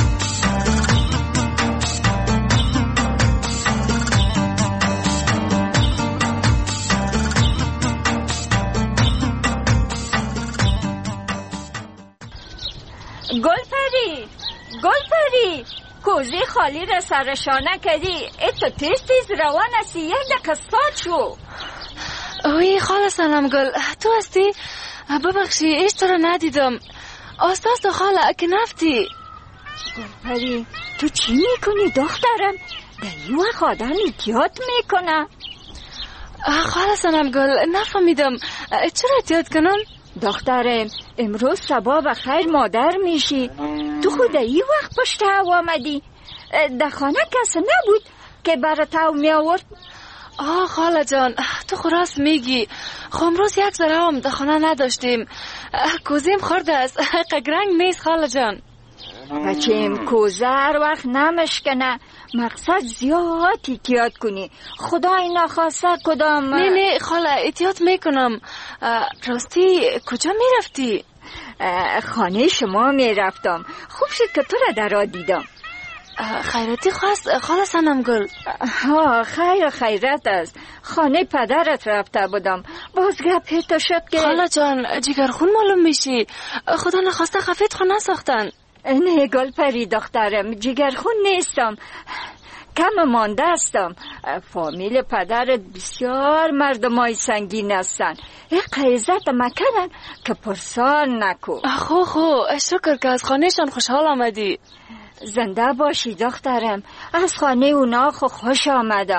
گلپری کوزه خالی را سرشانه کردی. اتو تیز روان هستی. 1 دقیقه ساعت شو. اوی خاله سنمگل، تو هستی؟ ببخشی ایش تو را ندیدم. آستاست خاله که نفتی. گلپری تو چی میکنی دخترم؟ در این وقت آدم احتیاط میکنه. خاله سنمگل نفهمیدم چرا احتیاط کنم؟ دخترم امروز صبح بخیر مادر میشی. تو خود این وقت پشت هوا آمدی؟ در خانه کس نبود که براتو می آورد؟ خاله جان تو خراست میگی. خب امروز یک ذره هم در خانه نداشتیم. کوزیم خورده است. قگرنگ نیست خاله جان. بچیم کوزه هر وقت نمشکنه. مقصد زیاد احتیاط کنی. خدای نخواسته کدام. نه خاله احتیاط میکنم. راستی کجا میرفتی؟ خانه شما میرفتم. خوب شد که تو را در راه دیدم. خیرتی خواست خاله سنمگل؟ خیرت است. خانه پدرت رفته بودم. باز گپ تو شد که خاله جان جگرخون معلوم میشی. خدا نخواسته خفیت خون نساختن. نه گلپری دخترم جگرخون نیستم. کم مانده هستم. فامیل پدرت بسیار مردمای سنگین هستن. یک قیزت مکنن که پرسان نکو. خو شکر که از خانهشان خوشحال آمدی. زنده باشی دخترم. از خانه اونا خوش آمدم.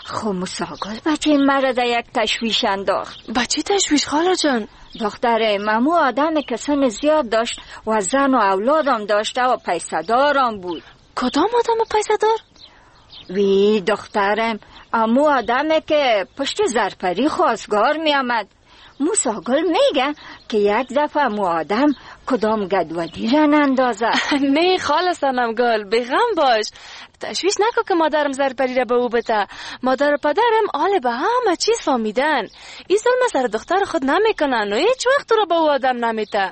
خب مساگل بچه مرد یک تشویش انداخت. بچه تشویش خاله جان؟ دختره ممو آدم که سن زیاد داشت و زن و اولادم داشته و پیسدارم بود. کدام آدم پیسدار؟ وی دخترم امو آدمه که پشت زرپری خواستگار می آمد. موساگل میگه که یک دفعه مو آدم کدام گدودی را نندازه. نه خاله سنم گل بغم باش، تشویش نکن که مادرم زرپری را به او بده. مادر و پدرم آل به همه چیز فهمیدن. این ظلم سر دختر خود نمیکنن و هیچ وقت رو به او آدم نمیده.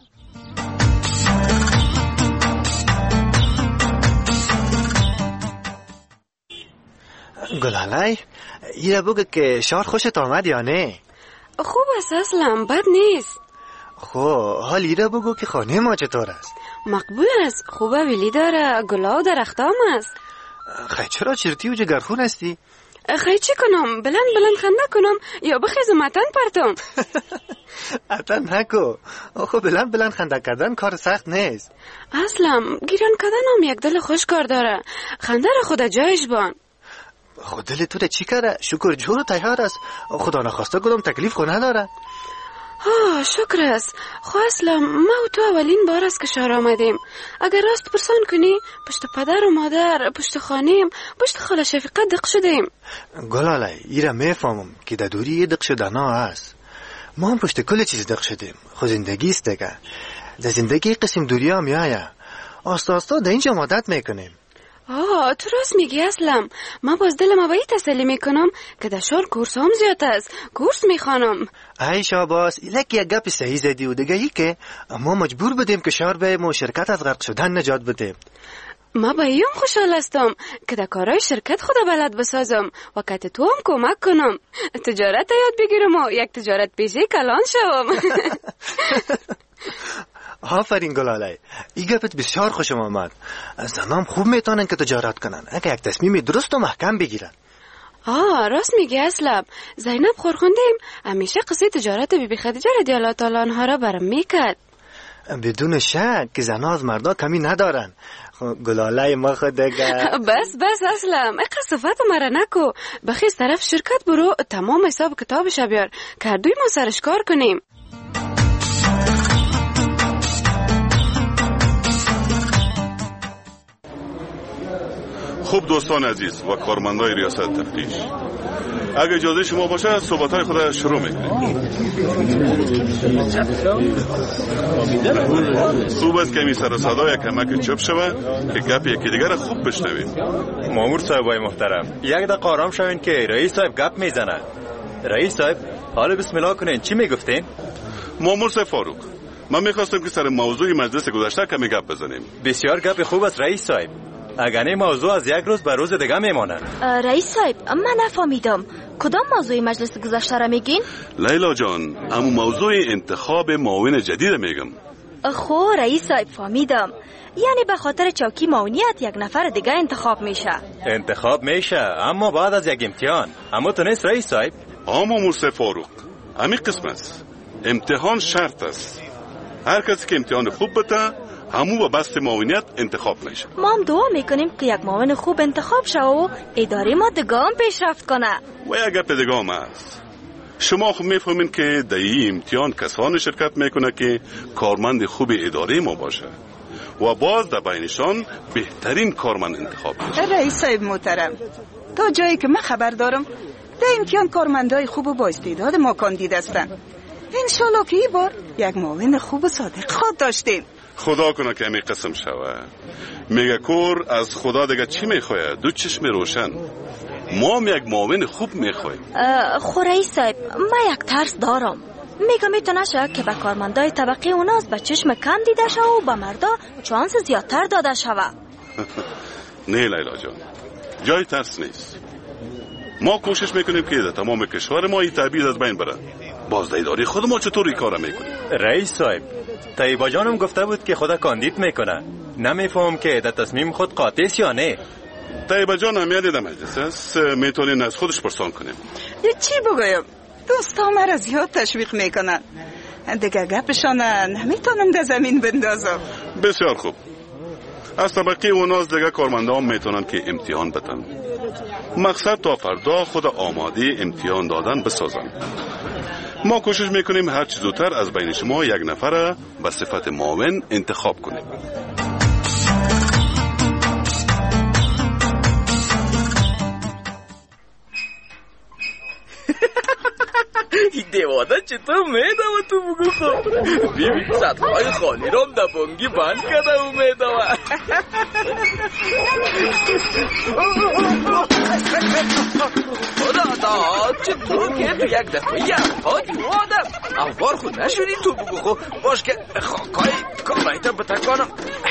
گلاله ایره بگه که شهر خوشت آمد یا نه؟ خوب است اصلا، بد نیست. خب حال ایره بگو که خانه ما چطور است؟ مقبول است، خوبه، ویلی داره، گلا و درختام است. خیلی چرا چرتی و جگرخون هستی؟ خیلی چی کنم؟ بلند خنده کنم یا بخیزم اتن پرتم؟ اتن نکو. خب بلند خنده کردن کار سخت نیست. اصلا گیران کردن هم یک دل خوش کار داره. خنده را خدا جایش بان. خود دل تو چی کرده؟ شکر جور تیار است. خدا نخواسته کدام تکلیف خو نداره. شکر است. خو اصلا ما و تو اولین بار است که شهر آمدیم. اگر راست پرسان کنی پشت پدر و مادر، پشت خانیم، پشت خاله شفیقه دق شدیم. گلاله ایره میفهمم که در دوری دق شدن ها است. ما هم پشت کل چیز دق شدیم. خود زندگی است دیگه. در زندگی قسم دوری ها میایه. آستا در اینجا مدت میکنیم. تو راست میگی اصلا. من باز دلم به این تسلی میکنم که در شهر کورس هم زیاد است. کورس میخوانم. ای شاباس، ایلک یک گپ صحیح زدی و دیگه ای که ما مجبور بدیم که شهر بریم و شرکت از غرق شدن نجات بدیم. ما با این خوشحال هستم که در کارهای شرکت خود بلد بسازم و که تو هم کمک کنم. تجارت یاد بگیرم و یک تجارت پیشه کلان شوم. آفرین گلاله، این گپت بسیار خوشم آمد. زنام خوب میتونن که تجارت کنن اگه یک تصمیم درست و محکم بگیرن. راست میگی اصلا. زینب خورخوندیم همیشه قصه تجارت بی خدیجه رضی الله تعالی عنها را برام میکرد. بدون شک که زنها از مردا کمی ندارن. گلاله ما خود دیگه بس اصلا اقا صفت مرا نکو. بخیز طرف شرکت برو تمام حساب کتابش بیار که هر دوی ما سرش کار کنیم. خوب دوستان عزیز و کارمندای ریاست تفتیش، اگه اجازه شما باشه صحبت‌های خود شروع می‌کنیم. خوب است که این سر و صدا یک کمک چپ شود که گپ یکی دیگر خوب بشنویم. مامور صاحبای محترم، یک دقیقه آرام شوین که رئیس صاحب گپ میزنه. رئیس صاحب حالا بسم الله کنین. چی میگفتین؟ مامور صاحب فاروق، من میخواستم که سر موضوع مجلس گذشته کمی گپ بزنیم. بسیار گپ خوب است رئیس صاحب. اگر این موضوع از یک روز به روز دیگه میمونه. رئیس صاحب من نفهمیدم کدام موضوع مجلس گذشته را میگین؟ لیلا جان، همون موضوع انتخاب معاون جدید میگم. خب رئیس صاحب فهمیدم. یعنی به خاطر چوکی معاونیت یک نفر دیگه انتخاب میشه اما بعد از یک امتحان. اما تو نیست رئیس صاحب؟ اما موسی فاروق، همین قسم است. امتحان شرط است. هر کسی که امتحان خوب بده همون با بست معاونیت انتخاب میشه. ما هم دعا میکنیم که یک معاون خوب انتخاب شه و اداره ما دگام پیشرفت کنه. و یک گپ دگام است. شما خوب میفهمین که در این امتحان کسانی شرکت میکنه که کارمند خوب اداره ما باشه و باز در بینشان بهترین کارمند انتخاب میشه. رئیس صاحب محترم، تا جایی که من خبر دارم در امتحان کارمندای خوب و با استعداد ما کاندید هستند. انشالله که این بار یک معاون خوب و صادق خود داشتیم. خدا کنه که همی قسم شوه. میگه کور از خدا دیگه چی میخواه؟ دو چشم روشن. ما هم یک معاون خوب میخوایم. خو رئیس صاحب، من یک ترس دارم. میگه میتونه شه که به کارمندای طبقه اوناست به چشم کم دیده شه و به مردا چانس زیادتر داده شوه. نه لیلا جان، جای ترس نیست. ما کوشش میکنیم که در تمام کشور ما این تبعیض از بین بره. باز در اداره خود ما چطور این کارا میکنیم؟ رئیس صاحب، طیبه جانم گفته بود که خدا کاندید میکنه. نمیفهم که در تصمیم خود قاطع است یا نه. طیبه جان همیت در مجلس است، میتونین از خودش پرسان کنیم. چی بگویم؟ دوستا مرا زیاد تشویق میکنن. دیگه گپشان نمیتونم در زمین بندازم. بسیار خوب. از طبقه اوناز دیگه کارمندان میتونن که امتحان بدن. مقصد تا فردا خود آماده امتحان دادن بسازند. ما کوشش میکنیم هر چه زودتر از بین شما یک نفر به صفت معاون انتخاب کنیم. این دیواده چطور میدوه تو بگو خب؟ ببین سطلهای خالی رام در بانگی بند کرده و میدوه. خدا داد چطور که تو یک دفعه یک پادی وادم اوار خود نشونی تو بگو خب باش که خاکای کارایتا بتکانم.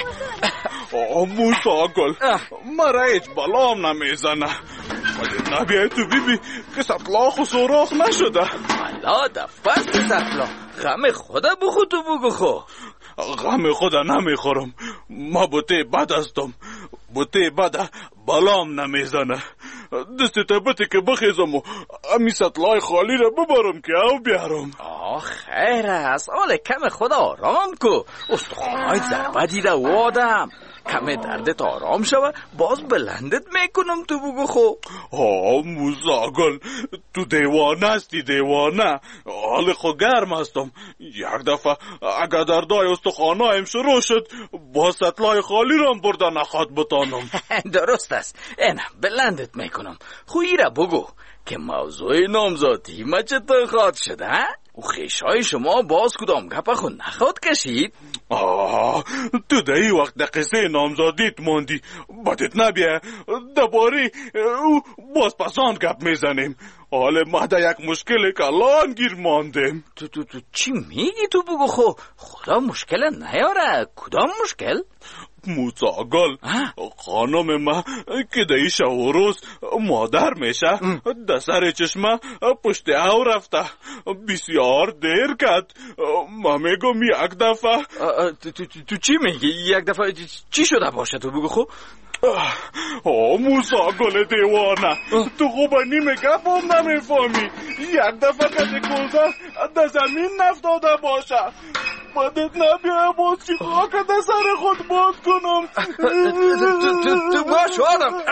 موسا گل مرا هیچ بلام نمیزنه. نبیای تو بیبی که سطلا خو سوراخ نشده. حالا دفت سطلا غم خدا بخو تو بگو خو. غم خدا نمیخورم. ما بوته بد هستم. بوته بد بلام نمیزنه. دستی بوته که بخیزم و امی سطلای خالی را ببرم که او بیارم. خیر است. حال کم خدا آرام کو. استخوانهای ضربه دیده وادم. کم دردت آرام شوه باز بلندت میکنم تو بگو خو. موسا گل تو دیوانه استی دیوانه. حال خو گرم هستم. یک دفعه اگر دردای استخوانایم شروع شد با سطلای خالی رام برده نخواد بتانم. درست است. اینا بلندت میکنم. خویی را بگو که موضوع نامزادی ما چطور خواد شده؟ او خیشای شما باز کدام گپه خود نخواد کشید؟ تو در این وقت در قصه نامزادیت موندی. بدت نبیه دباری او باز پسان گپ میزنیم. حالا ما در یک مشکل کلان گیر ماندیم. تو چی میگی تو بگو خو؟ خدا مشکل نیاره. کدام مشکل؟ موسا گل خانم ما که در این شب و روز مادر میشه در سر چشمه پشت او رفته. بسیار دیر کرد. ما میگم یک دفعه. تو چی میگی؟ یک دفعه چی شده باشه تو بگو خو؟ موسا گل دیوانه تو خوبه نیمه گپ هم نمیفهمی. یک دفعه که گلزن در زمین نفتاده باشه. بدت نبیه باز چی خاک در سر خود باد کنم. تو باش آدم.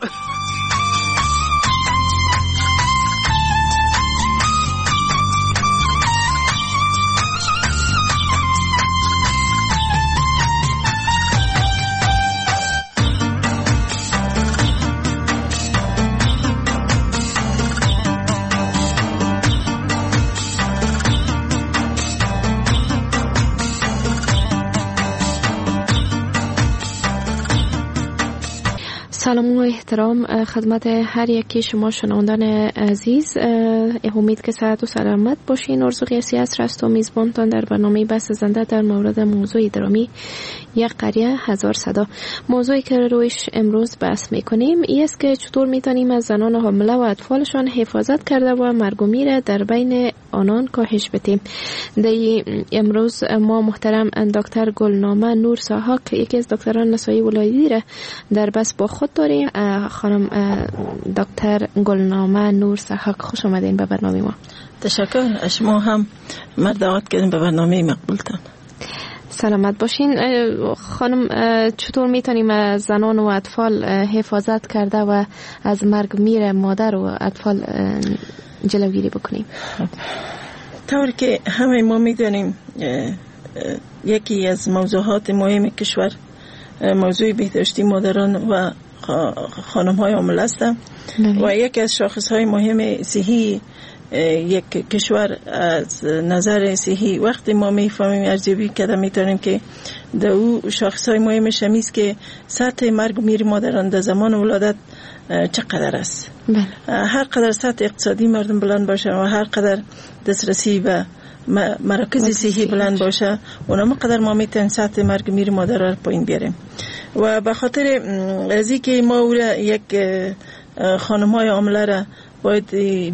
سلام و احترام خدمت هر یکی شما شنوندان عزیز. امید که صحت و سلامت باشین. ارزو قیاسی است و میزبانتان در برنامه بحث زنده در مورد موضوع درامی یک قریه هزار صدا. موضوعی که رویش امروز بحث میکنیم این است که چطور میتونیم از زنان حامله و اطفالشان حفاظت کرده و مرگ و میر در بین آنان کاهش بدیم. امروز ما محترم دکتر گلنامه نور ساحق یکی از دکتران نسایی ولایتی را در بس با خود داریم. خانم دکتر گلنامه نور ساحق خوش آمدین به برنامه ما. تشکر. شما هم دعوت کردین به برنامه مقبولتان. سلامت باشین. خانم چطور میتونیم از زنان و اطفال حفاظت کرده و از مرگ میر مادر و اطفال جلوگیری بکنیم؟ طوری که همه ما میدونیم یکی از موضوعات مهم کشور موضوع بهداشتی مادران و خانم‌های حامله است و یکی از شاخص‌های مهم صحی یک کشور از نظر صحی وقتی ما میفهمیم ارزیابی کرده میتونیم که در او شاخص‌های مهمش همیست که سطح مرگ و میر مادران در زمان ولادت چقدر است. هر قدر سطح اقتصادی مردم بلند باشه و هر قدر دسترسی به مراکز صحی بلند باشه اونم قدر ما میتونیم سطح مرگ و میر مادر را پایین بیاریم. و به خاطر از اینکه ما او را یک خانم‌های حامله را باید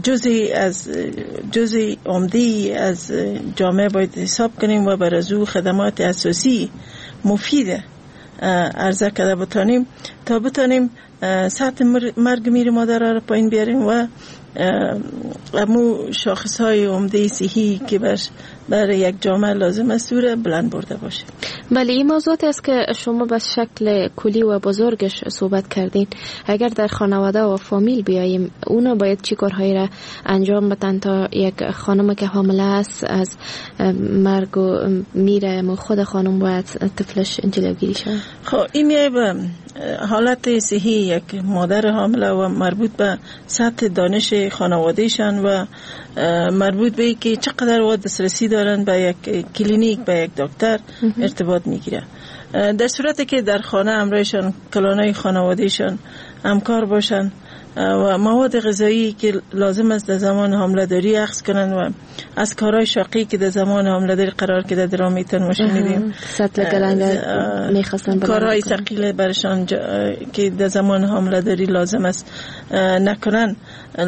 جزئی عمده‌ای از جامعه باید حساب کنیم و بر از او خدمات اساسی مفید عرضه کرده بتانیم تا بتانیم سطح مرگ میر مادر را پایین بیاریم و امو شاخص‌های عمده صحی که بر یک جامعه لازم است رو بلند برده باشه. بله، این موضوعات است که شما به شکل کلی و بزرگش صحبت کردین. اگر در خانواده و فامیل بیاییم، اونا باید چی کارهایی را انجام بدن تا یک خانم که حامله است از مرگ و میره خود خانم و طفلش جلوگیری شود؟ خب این میای به حالت صحی یک مادر حامله و مربوط به سطح دانش خانوادهشان و مربوط به که چقدر و دسترسی دارن به یک کلینیک، به یک دکتر ارتباط میگیره. در صورتی که در خانه همراهشان کلانای خانوادهشان همکار باشن و مواد غذایی که لازم است در زمان حامله داری اخذ کنن و از کارهای شاقی که در زمان حامله داری قرار که در درامیتن ما شنیدیم سطل گلنگ میخواستن کارهای ثقیل برشان که در زمان حامله داری لازم است نکنن.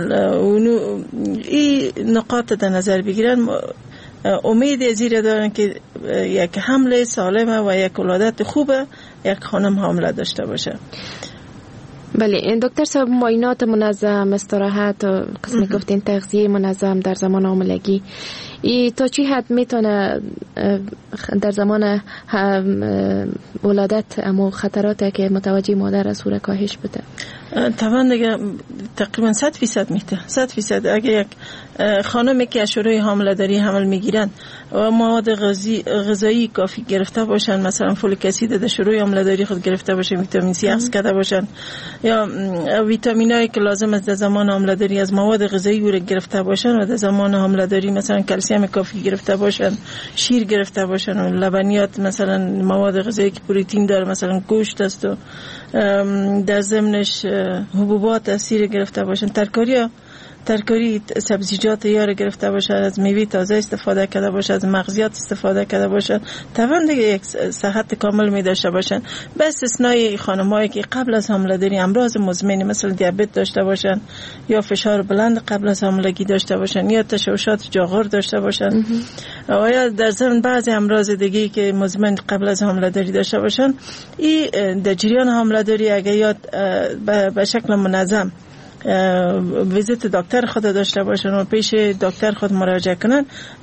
این نقاط در نظر بگیرن، امید زیر دارن که یک حمل سالمه و یک ولادت خوبه یک خانم حامله داشته باشه. بله دکتر صاحب، معاینات منظم، استراحت و قسمی گفتین تغذیه منظم در زمان حاملگی، ای تا چی حد میتونه در زمان ولادت اما خطراتی که متوجه مادر است را کاهش بده؟ طبعا دیگه تقریبا 100% میته. 100% اگه یک خانمی که از شروع حامله داری حمل میگیرن و مواد غذایی کافی گرفته باشن، مثلا فولیک اسید در شروع حامله داری خود گرفته باشن، ویتامین سی اخذ کرده باشن، یا ویتامینایی که لازم است در زمان حامله داری از مواد غذایی رو گرفته باشن و در زمان حامله داری مثلا کلسیم کافی گرفته باشن، شیر گرفته باشن و لبنیات، مثلا مواد غذایی که پروتئین داره مثلا گوشت است و در ضمنش حبوبات اسیر گرفته باشن، ترکاری سبزیجات یار گرفته باشد، از میوه تازه استفاده کرده باشد، از مغزیات استفاده کرده باشد، طبعا دیگه یک صحت کامل می داشته باشند. به استثنای خانمایی که قبل از حمله داری امراض مزمن مثل دیابت داشته باشند یا فشار بلند قبل از حملگی داشته باشند یا تشوشات جاغور داشته باشند و یا در ضمن بعضی امراض دیگه که مزمن قبل از حمله داری داشته باشند، این در جریان حمله داری اگه یاد به شکل منظم ویزیت دکتر خود داشته باشن و پیش دکتر خود مراجعه کنن،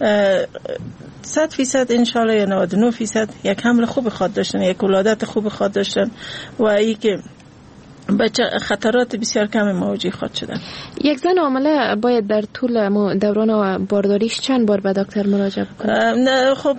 100% انشالله یا 99% یک حمل خوب خود داشتن، یک ولادت خوب خود داشتن و ای که بچه خطرات بسیار کم مواجه خود شدن. یک زن حامله باید در طول دوران بارداریش چند بار به دکتر مراجعه کنه؟ خب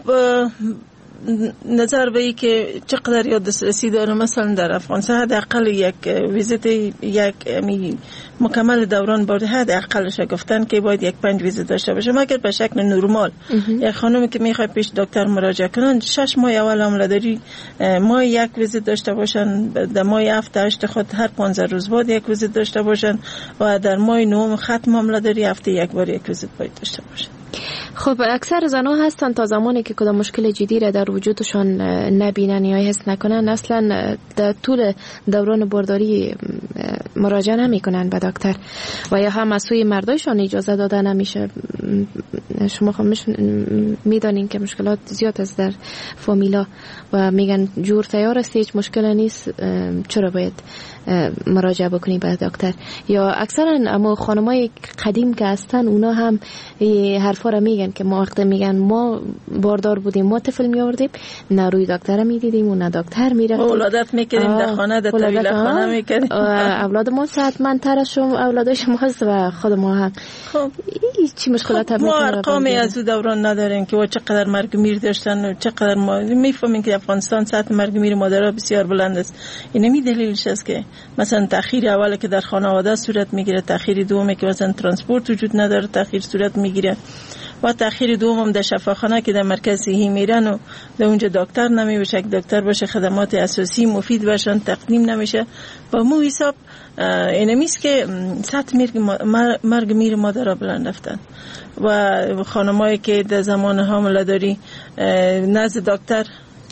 نظر به ای که چقدر یا دسترسی داره، مثلا در افغانستان حداقل یک ویزیت یک مکمل دوران بارده حداقلش گفتن که باید یک 5 ویزیت داشته باشه، مگر به شکل نرمال. یک خانمی که میخواد پیش دکتر مراجعه کنن 6 ماه اول حامله داری ماه یک ویزیت داشته باشن، در ماه 7-8 خود هر 15 روز بعد یک ویزیت داشته باشن و در ماه 9 ختم حامله داری هفته یک بار یک ویزیت باید داشته باشن. خب اکثر زنها هستن تا زمانی که کدام مشکل جدی را در وجودشان نبینن یا حس نکنن اصلا در طول دوران بارداری مراجعه نمی کنن به دکتر و یا هم از سوی مردایشان اجازه داده نمیشه. شما خودش میدانین که مشکلات زیاد است در فامیلا و میگن جور تیار است، هیچ مشکل نیست، چرا باید مراجعه بکنی به دکتر؟ یا اکثرا اما خانمای قدیم که هستن اونا هم حرفا را میگن که ما وقت میگن ما باردار بودیم ما طفل میآوردیم نه روی دکتر میدیدیم و نه دکتر میرفتیم، ولادت میکردیم در خانه، در طویل خانه میکردیم، اولاد ما صحتمندتر از اولاد شما هست و خود ما هم. خب چی مشکلات هم ما ارقامی از اون دوران نداریم که چقدر مرگ میر داشتن و چقدر ما میفهمیم که افغانستان سطح مرگ میر مادرها بسیار بلند است. این می دلیلش است که مثلا تأخیر اولی که در خانواده صورت میگیره، تأخیر دومی که مثلا ترانسپورت وجود نداره تأخیر صورت میگیره و تأخیر دوم در شفاخانه که در مرکز صحی میرن و در اونجا دکتر نمیشه، دکتر باشه خدمات اساسی مفید باشن تقدیم نمیشه. با مو حساب اینمیست که سطح مرگ میر مادرها بلند رفتن و خانمایی که در زمان حامله داری نزد دکتر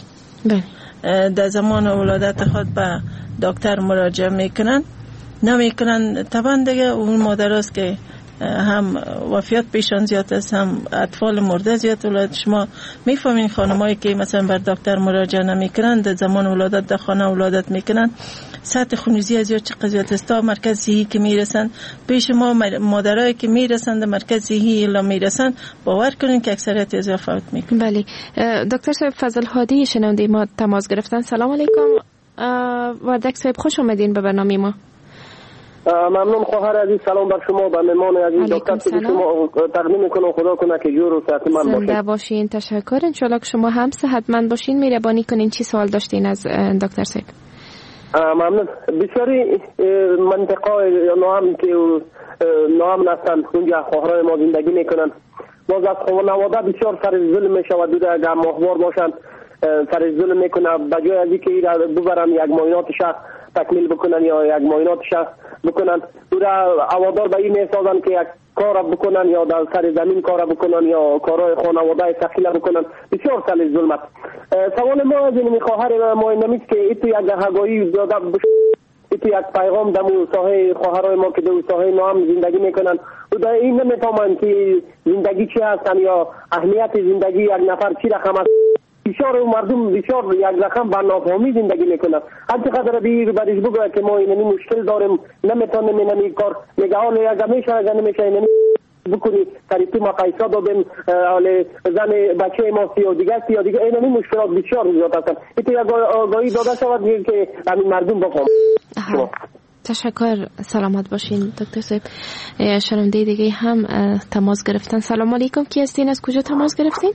در زمان ولادت خود به دکتر مراجعه میکنن طبعا دیگه اون مادر است که هم وفیات پیشان زیاد است، هم اطفال مرده زیاد ولادت. شما میفهمین خانمایی که مثلا بر دکتر مراجعه نمیکنن، در زمان ولادت در خانه ولادت میکنن، سطح خونریزی از چقدر زیاد است. تا مرکز صحی که میرسن، پیش ما مادرایی که میرسن در مرکز صحی الا میرسن، باور کنین که اکثریت از وفات میکنن. بله دکتر صاحب فضل هادی شنونده ما تماس گرفتن. سلام علیکم وردک صاحب، خوش آمدین به برنامه ما. ممنون خواهر عزیز، سلام بر شما، به مهمان عزیز دکتر که شما تقدیم میکنم. خدا کنه که جور و صحتمند باشین. زنده باشین. تشکر. ان شاء الله که شما هم صحتمند باشین. مهربانی کنین چی سوال داشتین از دکتر صاحب؟ ممنون. بسیاری منطقه نام که نام هستند اونجا خواهرای ما زندگی میکنن. باز از خانواده بسیار سر ظلم میشه و دوده اگر ماهوار باشن سر ظلم میکنه. بجای از اینکه ایرا ببرن یک معاینات شخص تکمیل بکنن یا یک معاینات شخص بکنن، دوده اوادار به این میسازن که یک کار بکنن یا در سر زمین کار بکنن یا کارهای خانواده ثقیل بکنن. بسیار سر ظلمت. سوال ما از این خواهر ما نمیست که ایتو یک هگاهی داده ایتو یک پیغام دمو ساحه خواهرای ما که در ساحه نام زندگی میکنن و در این نمیتونن که زندگی چی هستن یا اهمیت زندگی یک نفر چی رقم است. بسیار مردم بسیار یک رقم به نافهمی زندگی میکنن. هر چقدر بیر برش بگوید که ما اینمی مشکل داریم نمیتونیم اینمی کار میگه حالا یک میشه اگر نمیشه اینمی بکنی تریفی ما پیسا دادیم حالا زن بچه ما یا دیگه اینمی مشکلات بسیار زیاد هستن. این یک آگاهی داده شود که همین مردم بخوام. تشکر. سلامت باشین دکتر صاحب. شنونده دیگه هم تماس گرفتن. سلام علیکم، کی هستین؟ از کجا تماس گرفتین؟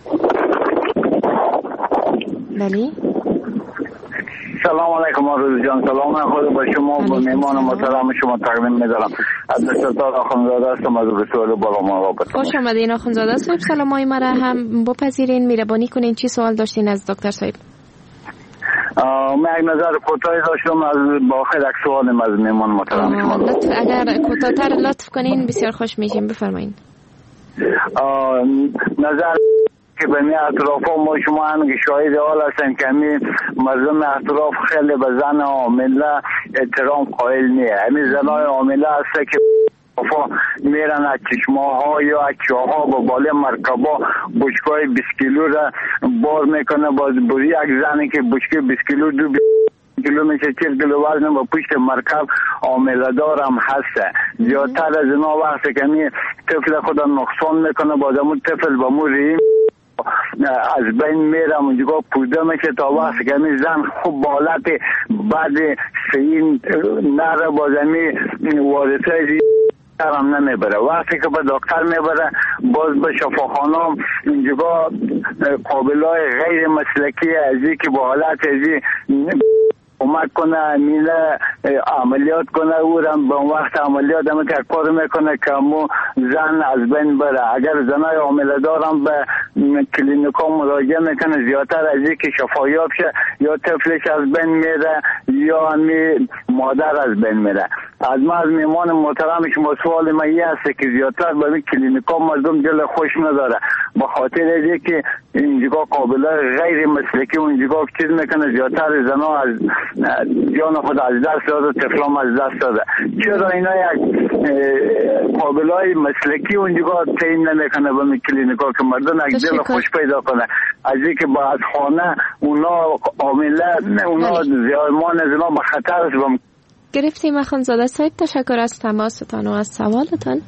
بله. سلام علیکم آرزو جان. سلام خود با شما و مهمان محترم شما تقدیم می‌دارم. عبدالستار آخوندزاده هستم از رسول بالا مرابط. خوش آمدین آخوندزاده صاحب. سلامای مرا هم بپذیرین. مهربانی کنین چی سوال داشتین از دکتر صاحب؟ من یک نظر کوتاهی داشتم از با آخر یک سوالم از مهمان محترم شما. اگر کوتاه‌تر لطف کنین بسیار خوش میشیم. بفرمایید. نظر که به می اطراف ما شما هم که شاهد حال هستن که همین مردم اطراف خیلی به زن عامله احترام قائل نیه. همین زنای عامله هست که میرن از چشمه ها یا از چاه ها با بالای مرکبا بشکای 20 کیلو را بار میکنه. باز بوری یک زنی که بشکای 20 کیلو 2 کیلو میشه 40 کیلو وزن با پشت مرکب عامله دار هم هسته. زیادتر از اینا وقتی که می طفل خدا نقصان میکنه باز همون طفل با مو ریم از بین میرم اونجا پوده میشه تا وقتی که می زن خوب بالت بعد سین نره بازمی وارثه هم نمیبره. وقتی که به دکتر میبره باز به شفاخانه اونجا قابلای غیر مسلکی ازی که با حالت ازی کمک کنه میله عملیات کنه او رم به وقت عملیات هم کار میکنه که مو زن از بین بره. اگر زنای عامله دارم به کلینیکا مراجعه میکنه زیادتر از این که شفایاب شه یا طفلش از بین میره یا همی مادر از بین میره. از ما از میمان محترم شما سوال ما یه هست که زیادتر به این کلینیکا مردم دل خوش نداره به خاطر از که اینجا قابله غیر مسلکی اونجا چیز میکنه زیادتر زنا از جان خود از دست داده طفلام از دست داده. چرا اینا یک قابلای مسلکی اونجا تعیین نمیکنه به این کلینیکا که مردم یک دل خوش پیدا کنه از اینکه با از خانه اونا عامله اونا زیادمان از اونا به خطر است. گرفتیم آخوندزاده صاحب. تشکر از تماستان و از سوالتان.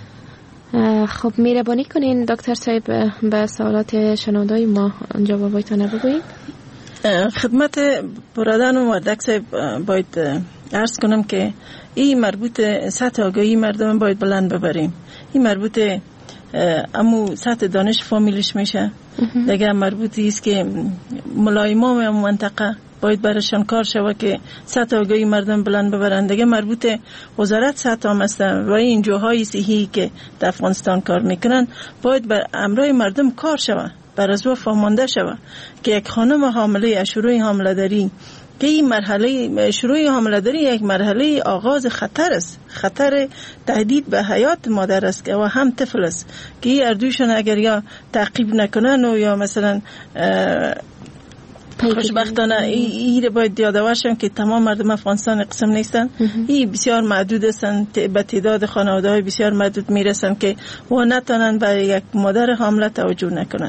خب مهربانی کنین دکتر صاحب به سوالات شنوندای ما جوابایتان بگویید. خدمت برادران و وردک صاحب باید عرض کنم که این مربوط سطح آگاهی مردم باید بلند ببریم. این مربوط امو سطح دانش فامیلش میشه. دیگه مربوطی است که ملایمام امو منطقه باید برشان کار شوه که سطح آگاهی مردم بلند ببرن. دیگه مربوط وزارت سطح هم هستن و این جاهای صحی که در افغانستان کار میکنن باید بر امرای مردم کار شوه، بر از فهمانده شوه که یک خانم حامله شروع حامله داری که این مرحله شروع حامله داری یک مرحله آغاز خطر است، خطر تهدید به حیات مادر است و هم طفل است که این اردوشون اگر یا تعقیب نکنن و یا مثلا خوشبختانه این باید یادآور شم که تمام مردم افغانستان قسم نیستن. این بسیار محدود هستند، به تعداد خانواده‌های بسیار محدود میرسن که و نتونن به یک مادر حامله توجه نکنن.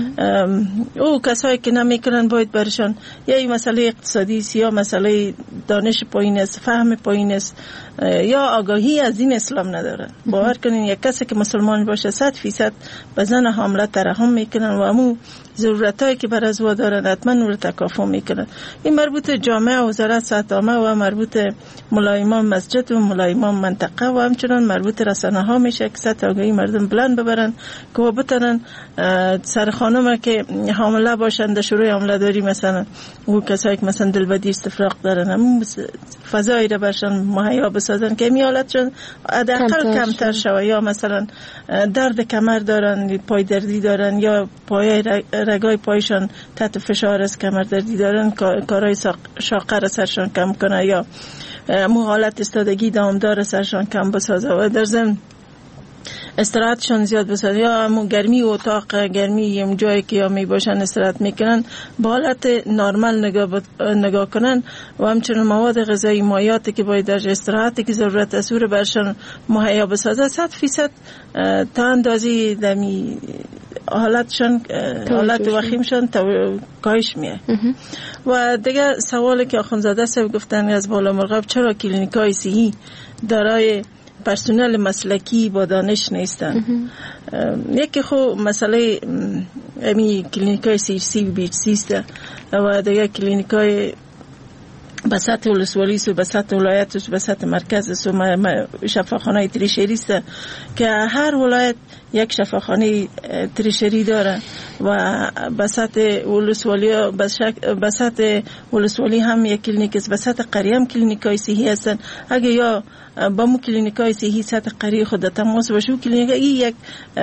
او کسایی که نمیکنن باید برشان یا این مسئله اقتصادی است، یا مسئله دانش پایین است، فهم پایین است، یا آگاهی از این اسلام ندارن. باور کنین یک کسی که مسلمان باشه 100% به زن حامله ترحم میکنن و همون ضرورتایی که بر ازوا دارن حتما اون رو تکافو میکنن. این مربوط جامعه و وزارت صحت عامه و مربوط ملایمان مسجد و ملایمان منطقه و همچنان مربوط رسانه ها میشه که سطح آگاهی مردم بلند ببرن که بتونن سر خانم که حامله باشن در شروع حامله داری مثلا او کسایی که مثلا دلبدی استفراغ دارن همون فضایی رو برشان مهیا بسازن که این حالتشون حداقل کمتر شوه، یا مثلا درد کمر دارن، پای دردی دارن، یا پای رگای پایشان تحت فشار است، کمر دردی دارن، کارهای شاقه را سرشان کم کنه، یا حالت استادگی دامدار سرشان کم بسازه و در ضمن استراحتشون زیاد بسازه، یا همون گرمی اتاق، گرمی جایی که یا می باشن استراحت میکنن با حالت نرمال نگاه کنن و همچنین مواد غذایی مایاتی که باید در استراحتی که ضرورت است رو برشان مهیا بسازه 100% تا اندازی دمی حالتشون حالت وخیمشون کاهش میه. و دیگه سوالی که آخوندزاده صاحب گفتن از بالا مرغاب چرا کلینیکای صحی دارای پرسنل مسلکی با دانش نیستن؟ یکی خو مسئله امی کلینیکای سی بی سی است و دیگه کلینیکای به سطح ولسوالی است و به سطح ولایت است و به سطح مرکز است و شفاخانه تریشری است که هر ولایت یک شفاخانه تریشری داره و به سطح ولسوالی به سطح ولسوالی هم یک کلینیک است، به سطح قریه هم کلینیکای صحی هستن. اگه یا با مو کلینیکای صحی سطح قریه خود تماس باشه، کلینیک یک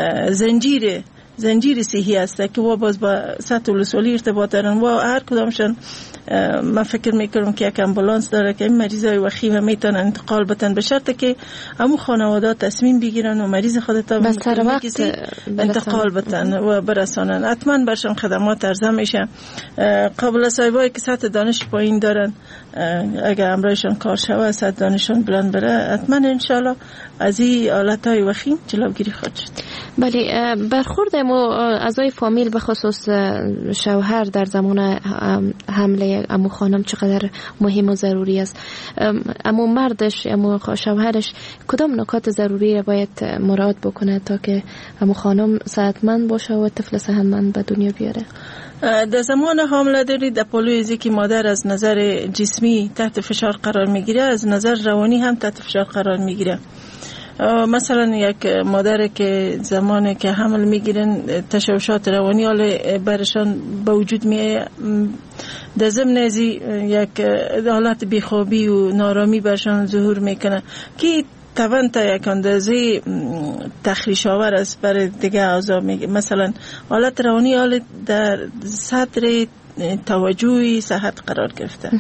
زنجیر صحی است که باز با سطح ولسوالی ارتباط دارن و هر کدامشون من فکر میکنم که یک امبولانس داره که این مریضای وخیم میتونن انتقال بدن به شرطی که همون خانواده تصمیم بگیرن و مریض خودتا به سر وقت انتقال بدن و برسانن. حتما برشان خدمات ارزان میشه. قابل صاحبایی که سطح دانش پایین دارن اگر امرایشان کار شوه سطح دانششون بلند بره حتما انشالله از این حالتهای وخیم جلوگیری خواهد شد. بله، برخورد اعضای فامیل به خصوص شوهر در زمان حمله امو خانم چقدر مهم و ضروری است؟ امو مردش امو شوهرش کدام نکات ضروری را باید مراعات بکنه تا که امو خانم صحتمند باشه و طفل صحتمند به دنیا بیاره؟ در زمان حامله داری در پلوی که مادر از نظر جسمی تحت فشار قرار میگیره، از نظر روانی هم تحت فشار قرار میگیره. مثلا یک مادر که زمانی که حمل میگیرن تشوشات روانی برشان به وجود میه، در ضمن ازی یک حالت بیخوابی و نارامی برشان ظهور میکنه که طبعا تا یک اندازه تخریش آور است برای دیگه اعضا. مثلا حالت روانی حال در صدر توجهی صحت قرار گرفته.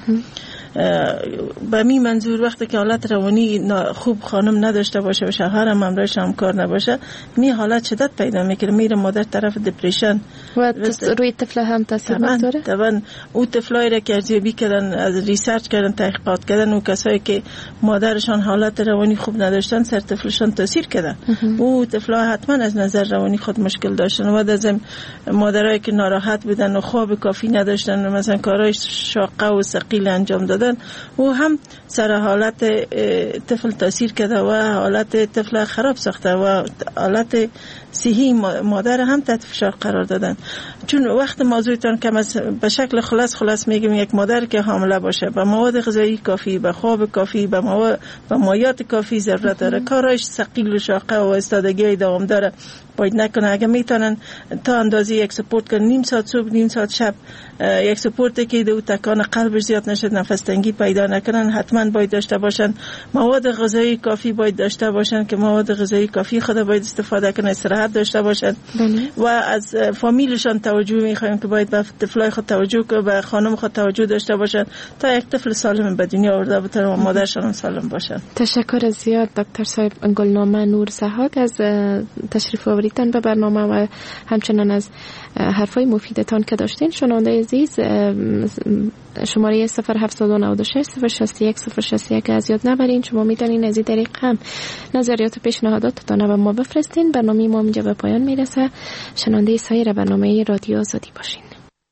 به می منظور وقتی که حالت روانی خوب خانم نداشته باشه و شوهرم همراهش همکار نباشه، می حالت شدت پیدا میکنه، میره مادر طرف دپریشن و روی طفل هم تاثیر میذاره. طبعا او طفلایی را که ارزیابی کردن، از ریسرچ کردن، تحقیقات کردن، او کسایی که مادرشان حالت روانی خوب نداشتن سر طفلشان تاثیر کردن. او طفلا حتما از نظر روانی خود مشکل داشتن و در مادرایی که ناراحت بودن و خواب کافی نداشتن و مثلا کارهای شاقه و ثقیل انجام دادن، او هم سر حالت طفل تاثیر کرده و حالت طفل خراب ساخته و حالت صحی مادر هم تحت فشار قرار دادن. چون وقت موضوعتان کم از به شکل خلاص میگیم یک مادر که حامله باشه با مواد غذایی کافی، با خواب کافی، با مایات کافی ضرورت داره. کارش ثقیل و شاقه و استادگی دوام داره باید نکنه. اگه میتونن تا اندازه یک سپورت کنن، نیم ساعت صبح نیم ساعت شب، یک سپورتی که دو تکان قلبش زیاد نشد، نفس تنگی پیدا نکنن، حتما باید داشته باشن. مواد غذایی کافی باید داشته باشن که مواد غذایی کافی خود باید استفاده کنن، استراحت داشته باشن. و از فامیلشان توجه میخوایم که باید به طفلای خود توجه کنه، به خانم خود توجه داشته باشن تا یک طفل سالم به دنیا آورده بتونه و مادرشان هم سالم باشن. تشکر زیاد دکتر صاحب گلنامه نور ضحاک از تشریف آوری شنیدن به برنامه و همچنان از حرفای مفیدتان که داشتین. شنونده عزیز، شماره 0796 061 061 از یاد نبرین. شما میتونین از این طریق هم نظریات و پیشنهاداتتان به ما بفرستین. برنامه ما اینجا به پایان میرسه. شنونده سایر برنامه رادیو آزادی باشین.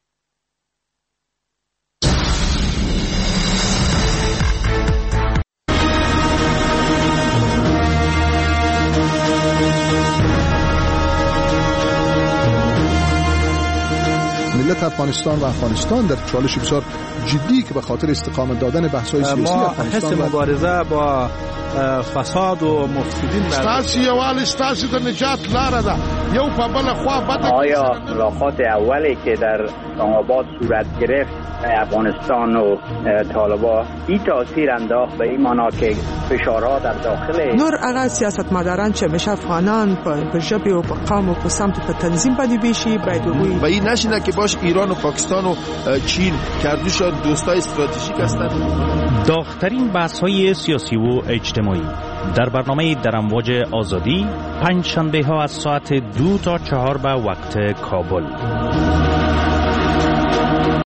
ملت افغانستان و افغانستان در چالش بسیار جدی که به خاطر استقامت دادن بحث‌های سیاسی افغانستان حس مبارزه با فساد و مفسدین ستاسي یوال ستاسي د نجات لاره ده یو په بل خوا بد. آیا ملاقات اولی که در اسلام‌آباد صورت گرفت افغانستان و طالبان این تاثیر انداخت به این معنا که فشارها در داخل نور اغا سیاستمداران چه میشه افغانان په ژبه او په قوم او په سمت په تنظیم باندې بشي باید و این نشینه که باش ایران و پاکستان و چین کردوشان دوستای استراتژیک هستند. داغ‌ترین بحث‌های سیاسی و اجتماعی در برنامه در امواج آزادی 5 شنبه ها از ساعت 2 تا 4 به وقت کابل.